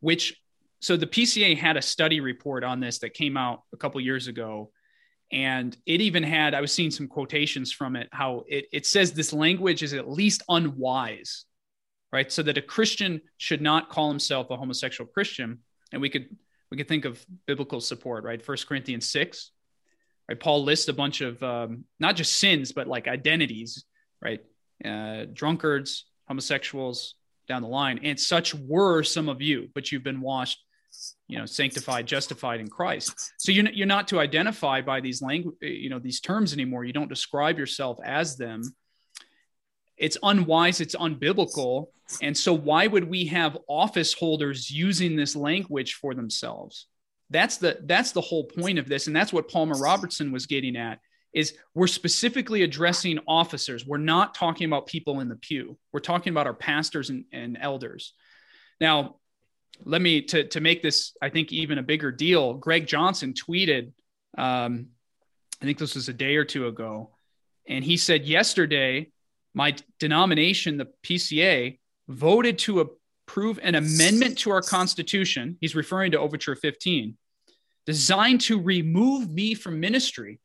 so the PCA had a study report on this that came out a couple years ago. And it even had, I was seeing some quotations from it, how it says this language is at least unwise, right? So that a Christian should not call himself a homosexual Christian. And we could think of biblical support, right? 1 Corinthians 6, right? Paul lists a bunch of not just sins, but like identities, right? Drunkards, homosexuals, down the line. And such were some of you, but you've been washed, sanctified, justified in Christ. So you're not to identify by these these terms anymore. You don't describe yourself as them. It's unwise, it's unbiblical. And so why would we have office holders using this language for themselves? That's the whole point of this. And that's what Palmer Robertson was getting at, is we're specifically addressing officers. We're not talking about people in the pew. We're talking about our pastors and elders. Now, let me, to make this, I think, even a bigger deal, Greg Johnson tweeted, I think this was a day or two ago, and he said, yesterday, my denomination, the PCA, voted to approve an amendment to our Constitution. He's referring to Overture 15, designed to remove me from ministry.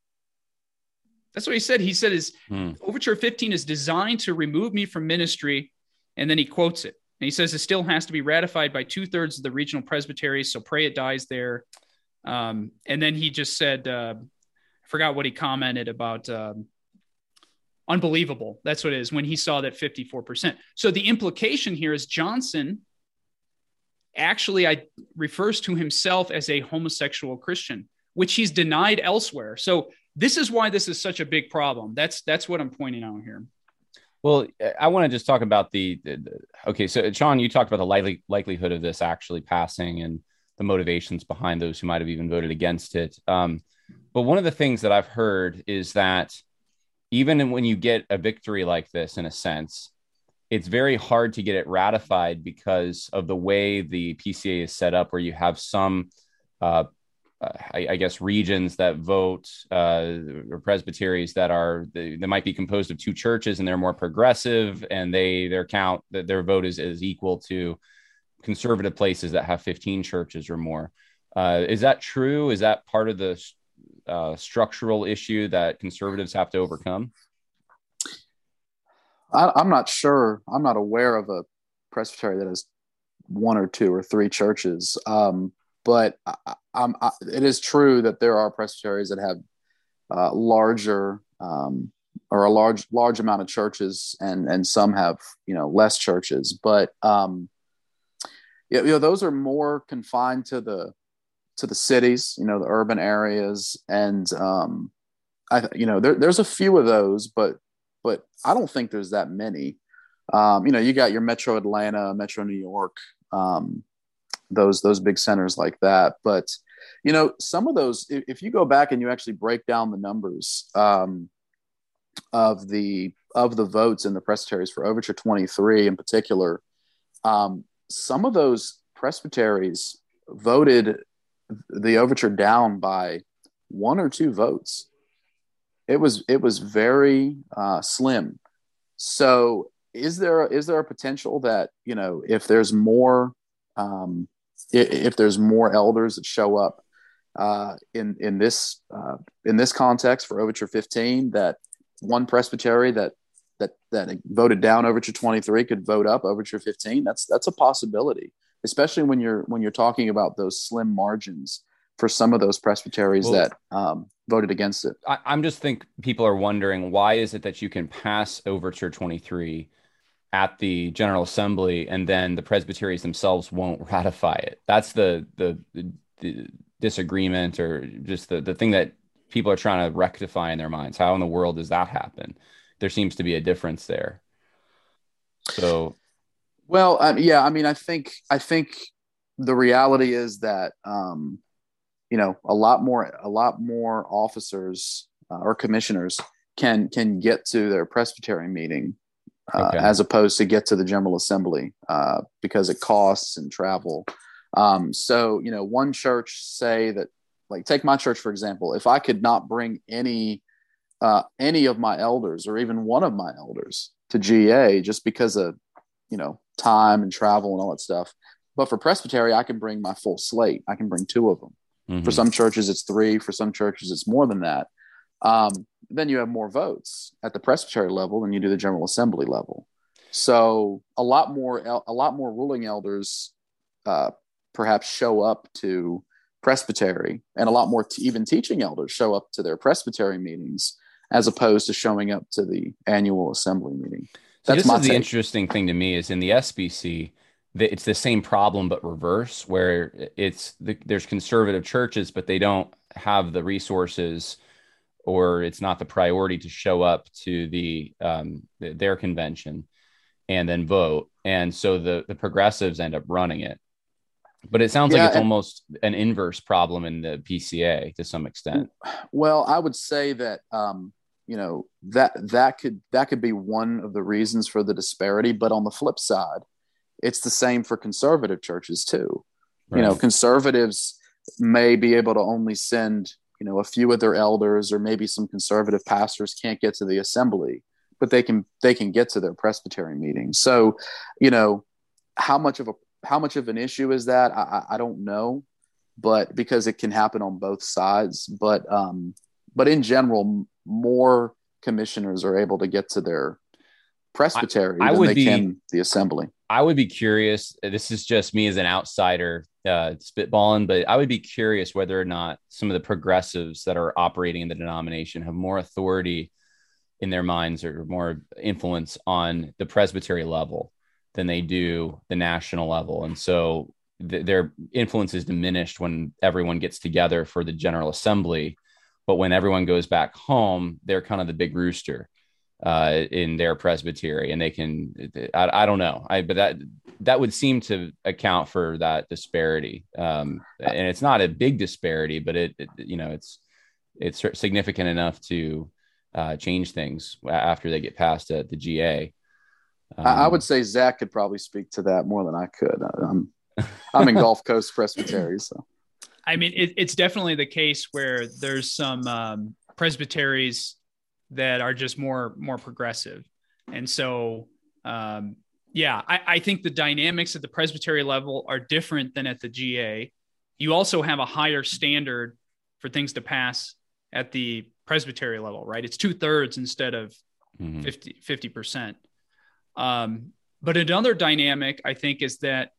That's what he said. He said Overture 15 is designed to remove me from ministry. And then he quotes it. And he says it still has to be ratified by 2/3 of the regional presbyteries. So pray it dies there. And then he just said, I forgot what he commented about. Unbelievable. That's what it is when he saw that 54%. So the implication here is Johnson actually refers to himself as a homosexual Christian, which he's denied elsewhere. So this is why this is such a big problem. That's what I'm pointing out here. Well, I want to just talk about okay. So Sean, you talked about the likelihood of this actually passing and the motivations behind those who might have even voted against it. But one of the things that I've heard is that even when you get a victory like this, in a sense, it's very hard to get it ratified because of the way the PCA is set up, where you have some, I guess, regions that vote or presbyteries that they might be composed of two churches and they're more progressive, and their vote is equal to conservative places that have 15 churches or more. Is that true? Is that part of the structural issue that conservatives have to overcome? I'm not sure. I'm not aware of a presbytery that has one or two or three churches. But it is true that there are presbyteries that have larger or a large amount of churches, and some have less churches. But those are more confined to the cities, the urban areas, and there's a few of those, but I don't think there's that many. You got your Metro Atlanta, Metro New York, those big centers like that. But some of those, if you go back and you actually break down the numbers of the votes in the presbyteries for Overture 23 in particular, some of those presbyteries voted the overture down by 1 or 2 votes. It was very slim. So is there a potential that if there's more elders that show up in this context for Overture 15, that one presbytery that voted down Overture 23 could vote up Overture 15? That's a possibility, especially when you're talking about those slim margins for some of those presbyteries that voted against it. I'm just think people are wondering, why is it that you can pass Overture 23 at the General Assembly and then the presbyteries themselves won't ratify it? That's the disagreement, or just the thing that people are trying to rectify in their minds. How in the world does that happen? There seems to be a difference there. So, well, I think the reality is that a lot more officers or commissioners can get to their presbytery meeting as opposed to get to the General Assembly because it costs and travel. So one church, say that, like, take my church for example. If I could not bring any of my elders or even one of my elders to GA just because of time and travel and all that stuff, but for presbytery I can bring my full slate. I can bring 2 of them. Mm-hmm. For some churches it's 3. For some churches it's more than that. Then you have more votes at the presbytery level than you do the General Assembly level. So a lot more ruling elders perhaps show up to presbytery, and a lot more even teaching elders show up to their presbytery meetings as opposed to showing up to the annual assembly meeting. That's the interesting thing to me is in the SBC, it's the same problem but reverse, where there's conservative churches, but they don't have the resources, or it's not the priority to show up to their convention and then vote, and so the progressives end up running it. But it sounds like it's almost an inverse problem in the PCA to some extent. Well, I would say that that could be one of the reasons for the disparity. But on the flip side, it's the same for conservative churches too. Right. Conservatives may be able to only send a few of their elders, or maybe some conservative pastors can't get to the assembly, but they can get to their presbytery meetings. So, how much of an issue is that? I don't know, but because it can happen on both sides. But in general, more commissioners are able to get to their presbytery than they can the assembly. I would be curious. This is just me as an outsider spitballing, but I would be curious whether or not some of the progressives that are operating in the denomination have more authority in their minds or more influence on the presbytery level than they do the national level. And so their influence is diminished when everyone gets together for the General Assembly. But when everyone goes back home, they're kind of the big rooster in their presbytery, and they can, I don't know. But that would seem to account for that disparity. And it's not a big disparity, but it's significant enough to change things after they get past the GA. I would say Zach could probably speak to that more than I could. I'm in Gulf Coast Presbytery, so. I mean, it's definitely the case where there's some presbyteries that are just more progressive. And so, I think the dynamics at the presbytery level are different than at the GA. You also have a higher standard for things to pass at the presbytery level, right? It's 2/3 instead of 50%. But another dynamic, I think, is that,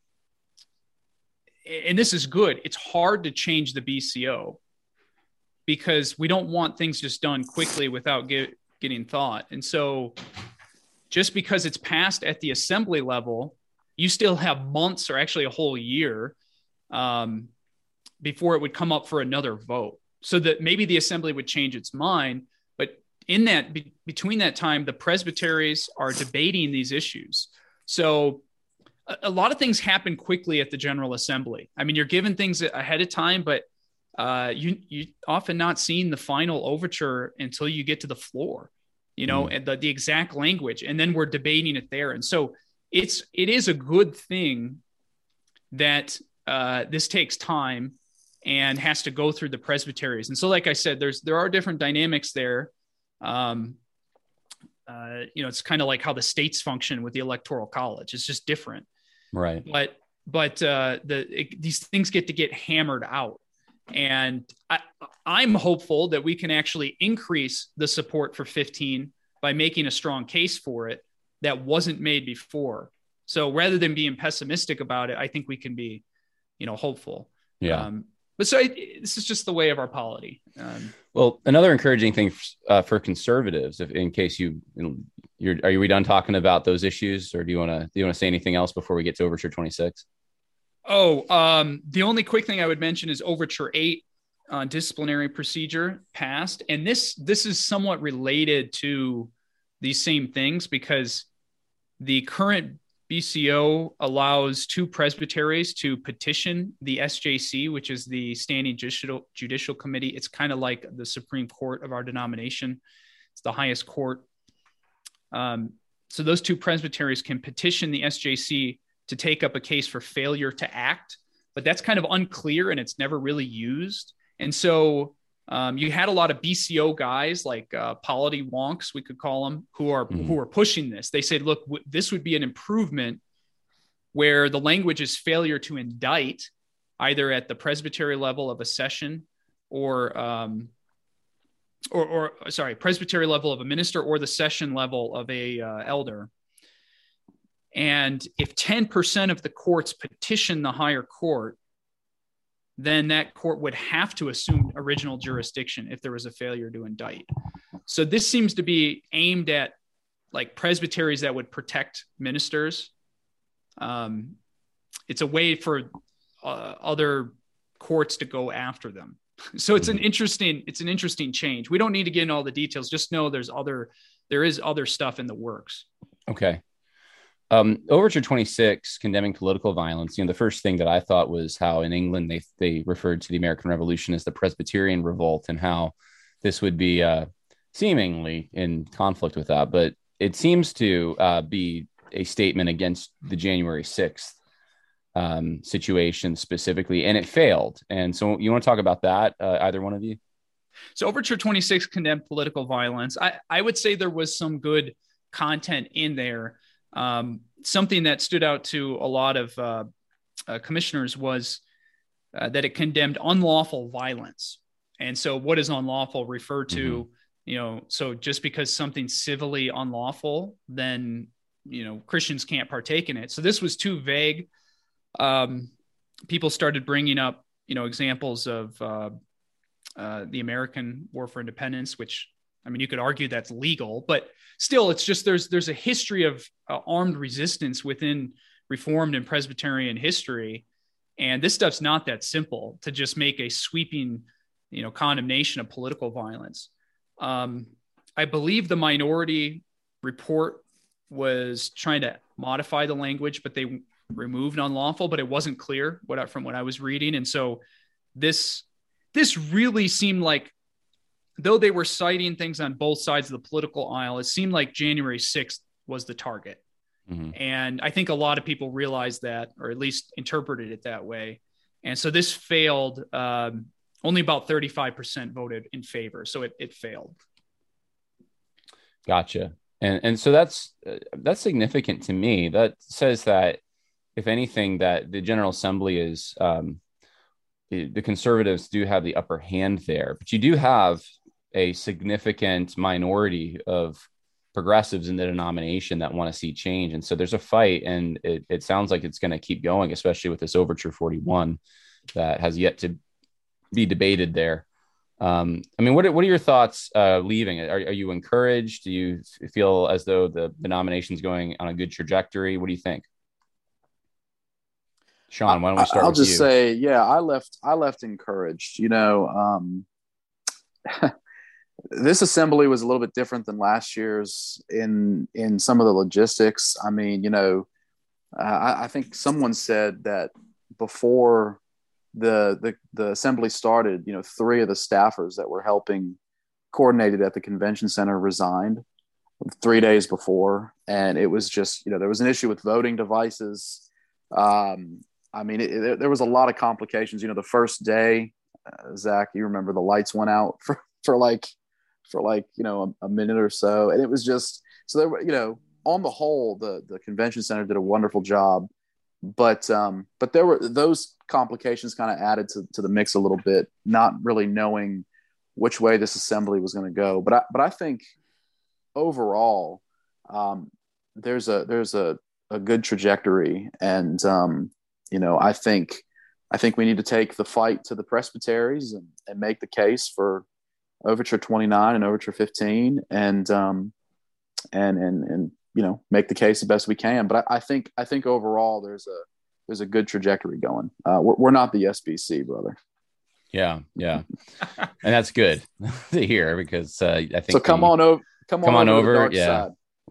and this is good, it's hard to change the BCO because we don't want things just done quickly without getting thought. And so just because it's passed at the assembly level, you still have months or actually a whole year before it would come up for another vote. So that maybe the assembly would change its mind. But in that, between that time, the presbyteries are debating these issues. So a lot of things happen quickly at the General Assembly. I mean, you're given things ahead of time, but you often not seeing the final overture until you get to the floor, and the exact language, and then we're debating it there. And so it is a good thing that this takes time and has to go through the presbyteries. And so, like I said, there are different dynamics there. It's kind of like how the states function with the Electoral College. It's just different. Right. But these things get hammered out. And I'm hopeful that we can actually increase the support for 15 by making a strong case for it that wasn't made before. So rather than being pessimistic about it, I think we can be, hopeful. Yeah. This is just the way of our polity. Well, another encouraging thing for conservatives, in case are we done talking about those issues, or do you want to say anything else before we get to Overture 26? The only quick thing I would mention is Overture 8 on disciplinary procedure passed. And this is somewhat related to these same things because the current BCO allows two presbyteries to petition the SJC, which is the Standing Judicial Committee. It's kind of like the Supreme Court of our denomination. It's the highest court. So those two presbyteries can petition the SJC to take up a case for failure to act, but that's kind of unclear and it's never really used. And so you had a lot of BCO guys like polity wonks, we could call them, who are pushing this. They said, look, this would be an improvement where the language is failure to indict either at the presbytery level of a session or presbytery level of a minister or the session level of a elder. And if 10% of the courts petition the higher court, then that court would have to assume original jurisdiction if there was a failure to indict. So this seems to be aimed at like presbyteries that would protect ministers. It's a way for other courts to go after them. So it's an interesting change. We don't need to get into all the details. Just know there is other stuff in the works. Okay. Overture 26, condemning political violence. The first thing that I thought was how in England they referred to the American Revolution as the Presbyterian Revolt, and how this would be seemingly in conflict with that. But it seems to be a statement against the January 6th situation specifically, and it failed. And so you want to talk about that, either one of you? So Overture 26 condemned political violence. I would say there was some good content in there. Something that stood out to a lot of commissioners was that it condemned unlawful violence. And so what does unlawful refer to? So just because something's civilly unlawful, then, Christians can't partake in it. So this was too vague. People started bringing up, examples of the American War for Independence, which, you could argue that's legal, but still, it's just there's a history of armed resistance within Reformed and Presbyterian history, and this stuff's not that simple to just make a sweeping, condemnation of political violence. I believe the minority report was trying to modify the language, but they removed unlawful, but it wasn't clear from what I was reading, and so this really seemed like, though they were citing things on both sides of the political aisle, it seemed like January 6th was the target. Mm-hmm. And I think a lot of people realized that, or at least interpreted it that way. And so this failed. Only about 35% voted in favor. So it failed. Gotcha. And so that's significant to me. That says that, if anything, that the General Assembly is, the conservatives do have the upper hand there, but you do have a significant minority of progressives in the denomination that want to see change. And so there's a fight, and it sounds like it's going to keep going, especially with this Overture 41 that has yet to be debated there. I mean, what are your thoughts leaving? Are you encouraged? Do you feel as though the denomination is going on a good trajectory? What do you think? Sean, why don't we start I'll with just you? say, yeah, I left encouraged. This assembly was a little bit different than last year's in some of the logistics. I mean, I think someone said that before the assembly started, 3 of the staffers that were helping coordinate it at the convention center resigned 3 days before, and it was just, there was an issue with voting devices. I mean, there was a lot of complications. The first day, Zach, you remember the lights went out for a minute or so, and it was just, so there were, on the whole, the convention center did a wonderful job, but there were those complications kind of added to the mix a little bit, not really knowing which way this assembly was going to go. But I think overall, there's a good trajectory, and I think we need to take the fight to the presbyteries and make the case for Overture 29 and Overture 15, and make the case the best we can. But I think overall there's a good trajectory going. We're not the SBC, brother. Yeah, and that's good to hear, because I think so. Come on over. To the dark side.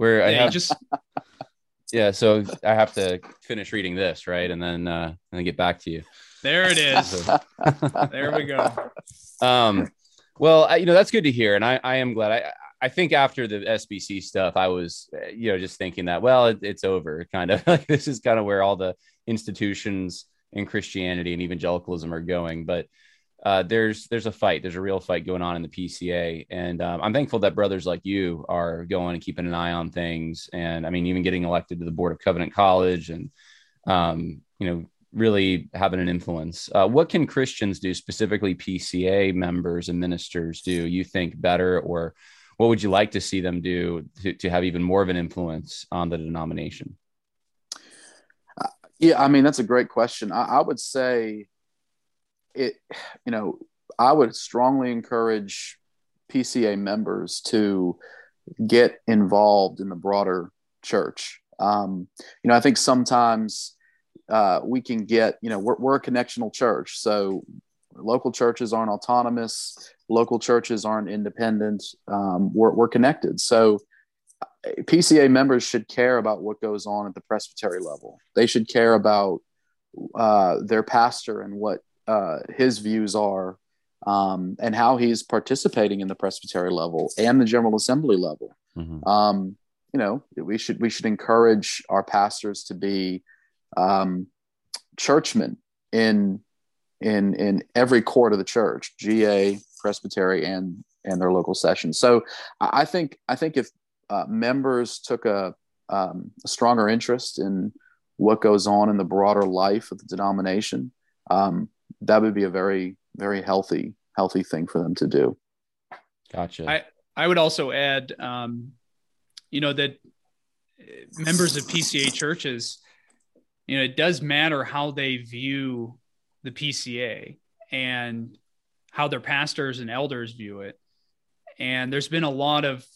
So I have to finish reading this, right, and then get back to you. There it is. There we go. Well, that's good to hear, and I am glad. I think after the SBC stuff, I was, just thinking that, well, it's over, kind of like this is kind of where all the institutions in Christianity and evangelicalism are going. But there's a fight. There's a real fight going on in the PCA, and I'm thankful that brothers like you are going and keeping an eye on things. And I mean, even getting elected to the board of Covenant College, and really having an influence. What can Christians do, specifically PCA members and ministers, do you think better, or what would you like to see them do to have even more of an influence on the denomination? Yeah, I mean, that's a great question. I would say I would strongly encourage PCA members to get involved in the broader church. I think sometimes we can get, we're a connectional church. So local churches aren't autonomous. Local churches aren't independent. We're connected. So PCA members should care about what goes on at the presbytery level. They should care about their pastor and what his views are, and how he's participating in the presbytery level and the General Assembly level. Mm-hmm. We should encourage our pastors to be churchmen in every court of the church, GA, presbytery, and their local session. So I think if members took a stronger interest in what goes on in the broader life of the denomination, that would be a very, very healthy thing for them to do. Gotcha. I would also add, that members of PCA churches, it does matter how they view the PCA and how their pastors and elders view it. And there's been a lot of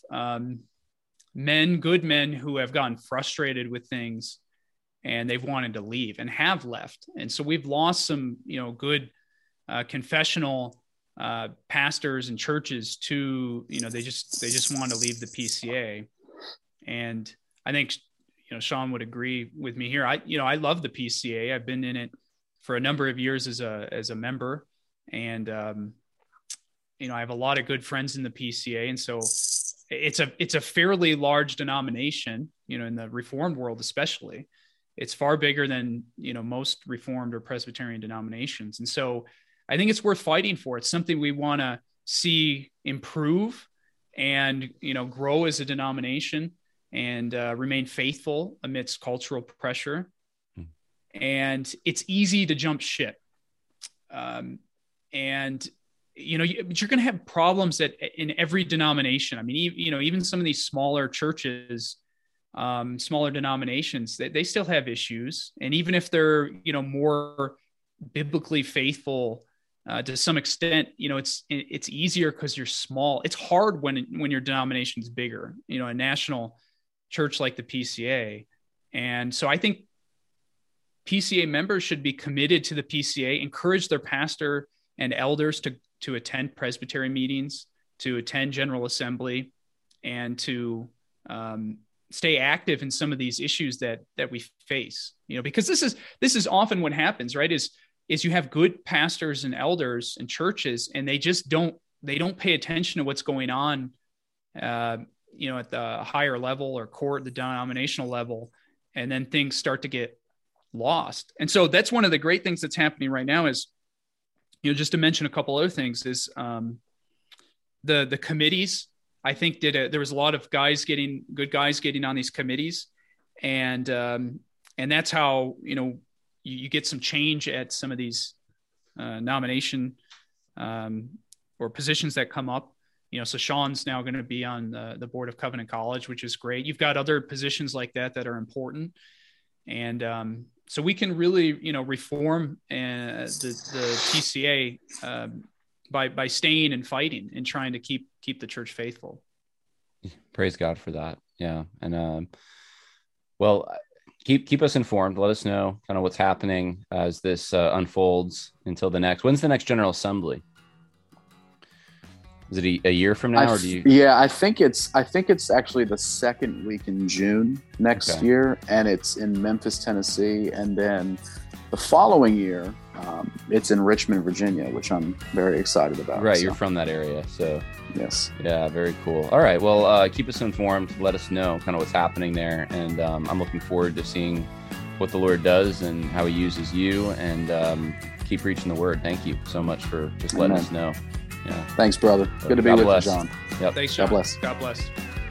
good men who have gotten frustrated with things, and they've wanted to leave and have left. And so we've lost some, good confessional pastors and churches to, they just want to leave the PCA. And I think, Sean would agree with me here. I love the PCA. I've been in it for a number of years as a member, and I have a lot of good friends in the PCA. And so it's a fairly large denomination, in the Reformed world, especially. It's far bigger than, most Reformed or Presbyterian denominations. And so I think it's worth fighting for. It's something we want to see improve and, grow as a denomination, and remain faithful amidst cultural pressure. And it's easy to jump ship. And but you're going to have problems in every denomination. I mean, even some of these smaller churches, smaller denominations, they still have issues. And even if they're, more biblically faithful to some extent, it's easier because you're small. It's hard when your denomination is bigger, a national church like the PCA. And so I think PCA members should be committed to the PCA, encourage their pastor and elders to attend presbytery meetings, to attend General Assembly, and to stay active in some of these issues that we face. Because this is often what happens, right? Is you have good pastors and elders and churches, and they don't pay attention to what's going on, at the higher level or the denominational level, and then things start to get lost. And so that's one of the great things that's happening right now is, just to mention a couple other things, is the committees. I think there was a lot of good guys getting on these committees, and that's how you get some change at some of these nomination or positions that come up. So Sean's now going to be on the board of Covenant College, which is great. You've got other positions like that are important, and so we can really reform the PCA by staying and fighting and trying to keep the church faithful. Praise God for that. Yeah. And well, keep us informed. Let us know kind of what's happening as this unfolds until when's the next General Assembly? Is it a year from now, or do you? Yeah, I think it's actually the second week in June next year, and it's in Memphis, Tennessee, and then the following year, it's in Richmond, Virginia, which I'm very excited about. Right, you're from that area, so yes. Yeah, very cool. All right, well, keep us informed. Let us know kind of what's happening there, and I'm looking forward to seeing what the Lord does and how He uses you, and keep preaching the word. Thank you so much for just letting us know. Yeah. Thanks, brother. Good to be with you, John. Yep. Thanks, John. God bless. God bless.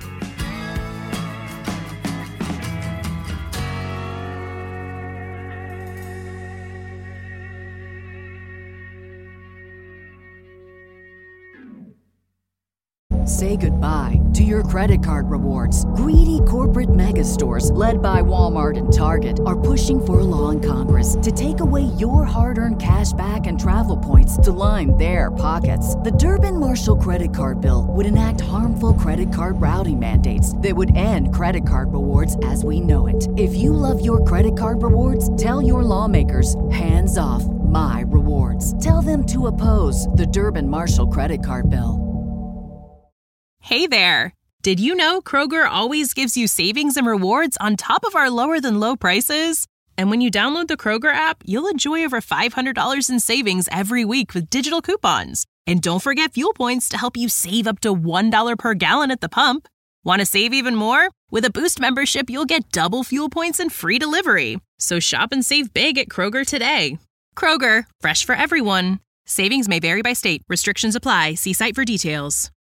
Say goodbye to your credit card rewards. Greedy corporate mega stores, led by Walmart and Target, are pushing for a law in Congress to take away your hard-earned cash back and travel points to line their pockets. The Durbin-Marshall credit card bill would enact harmful credit card routing mandates that would end credit card rewards as we know it. If you love your credit card rewards, tell your lawmakers, hands off my rewards. Tell them to oppose the Durbin-Marshall credit card bill. Hey there! Did you know Kroger always gives you savings and rewards on top of our lower-than-low prices? And when you download the Kroger app, you'll enjoy over $500 in savings every week with digital coupons. And don't forget fuel points to help you save up to $1 per gallon at the pump. Want to save even more? With a Boost membership, you'll get double fuel points and free delivery. So shop and save big at Kroger today. Kroger, fresh for everyone. Savings may vary by state. Restrictions apply. See site for details.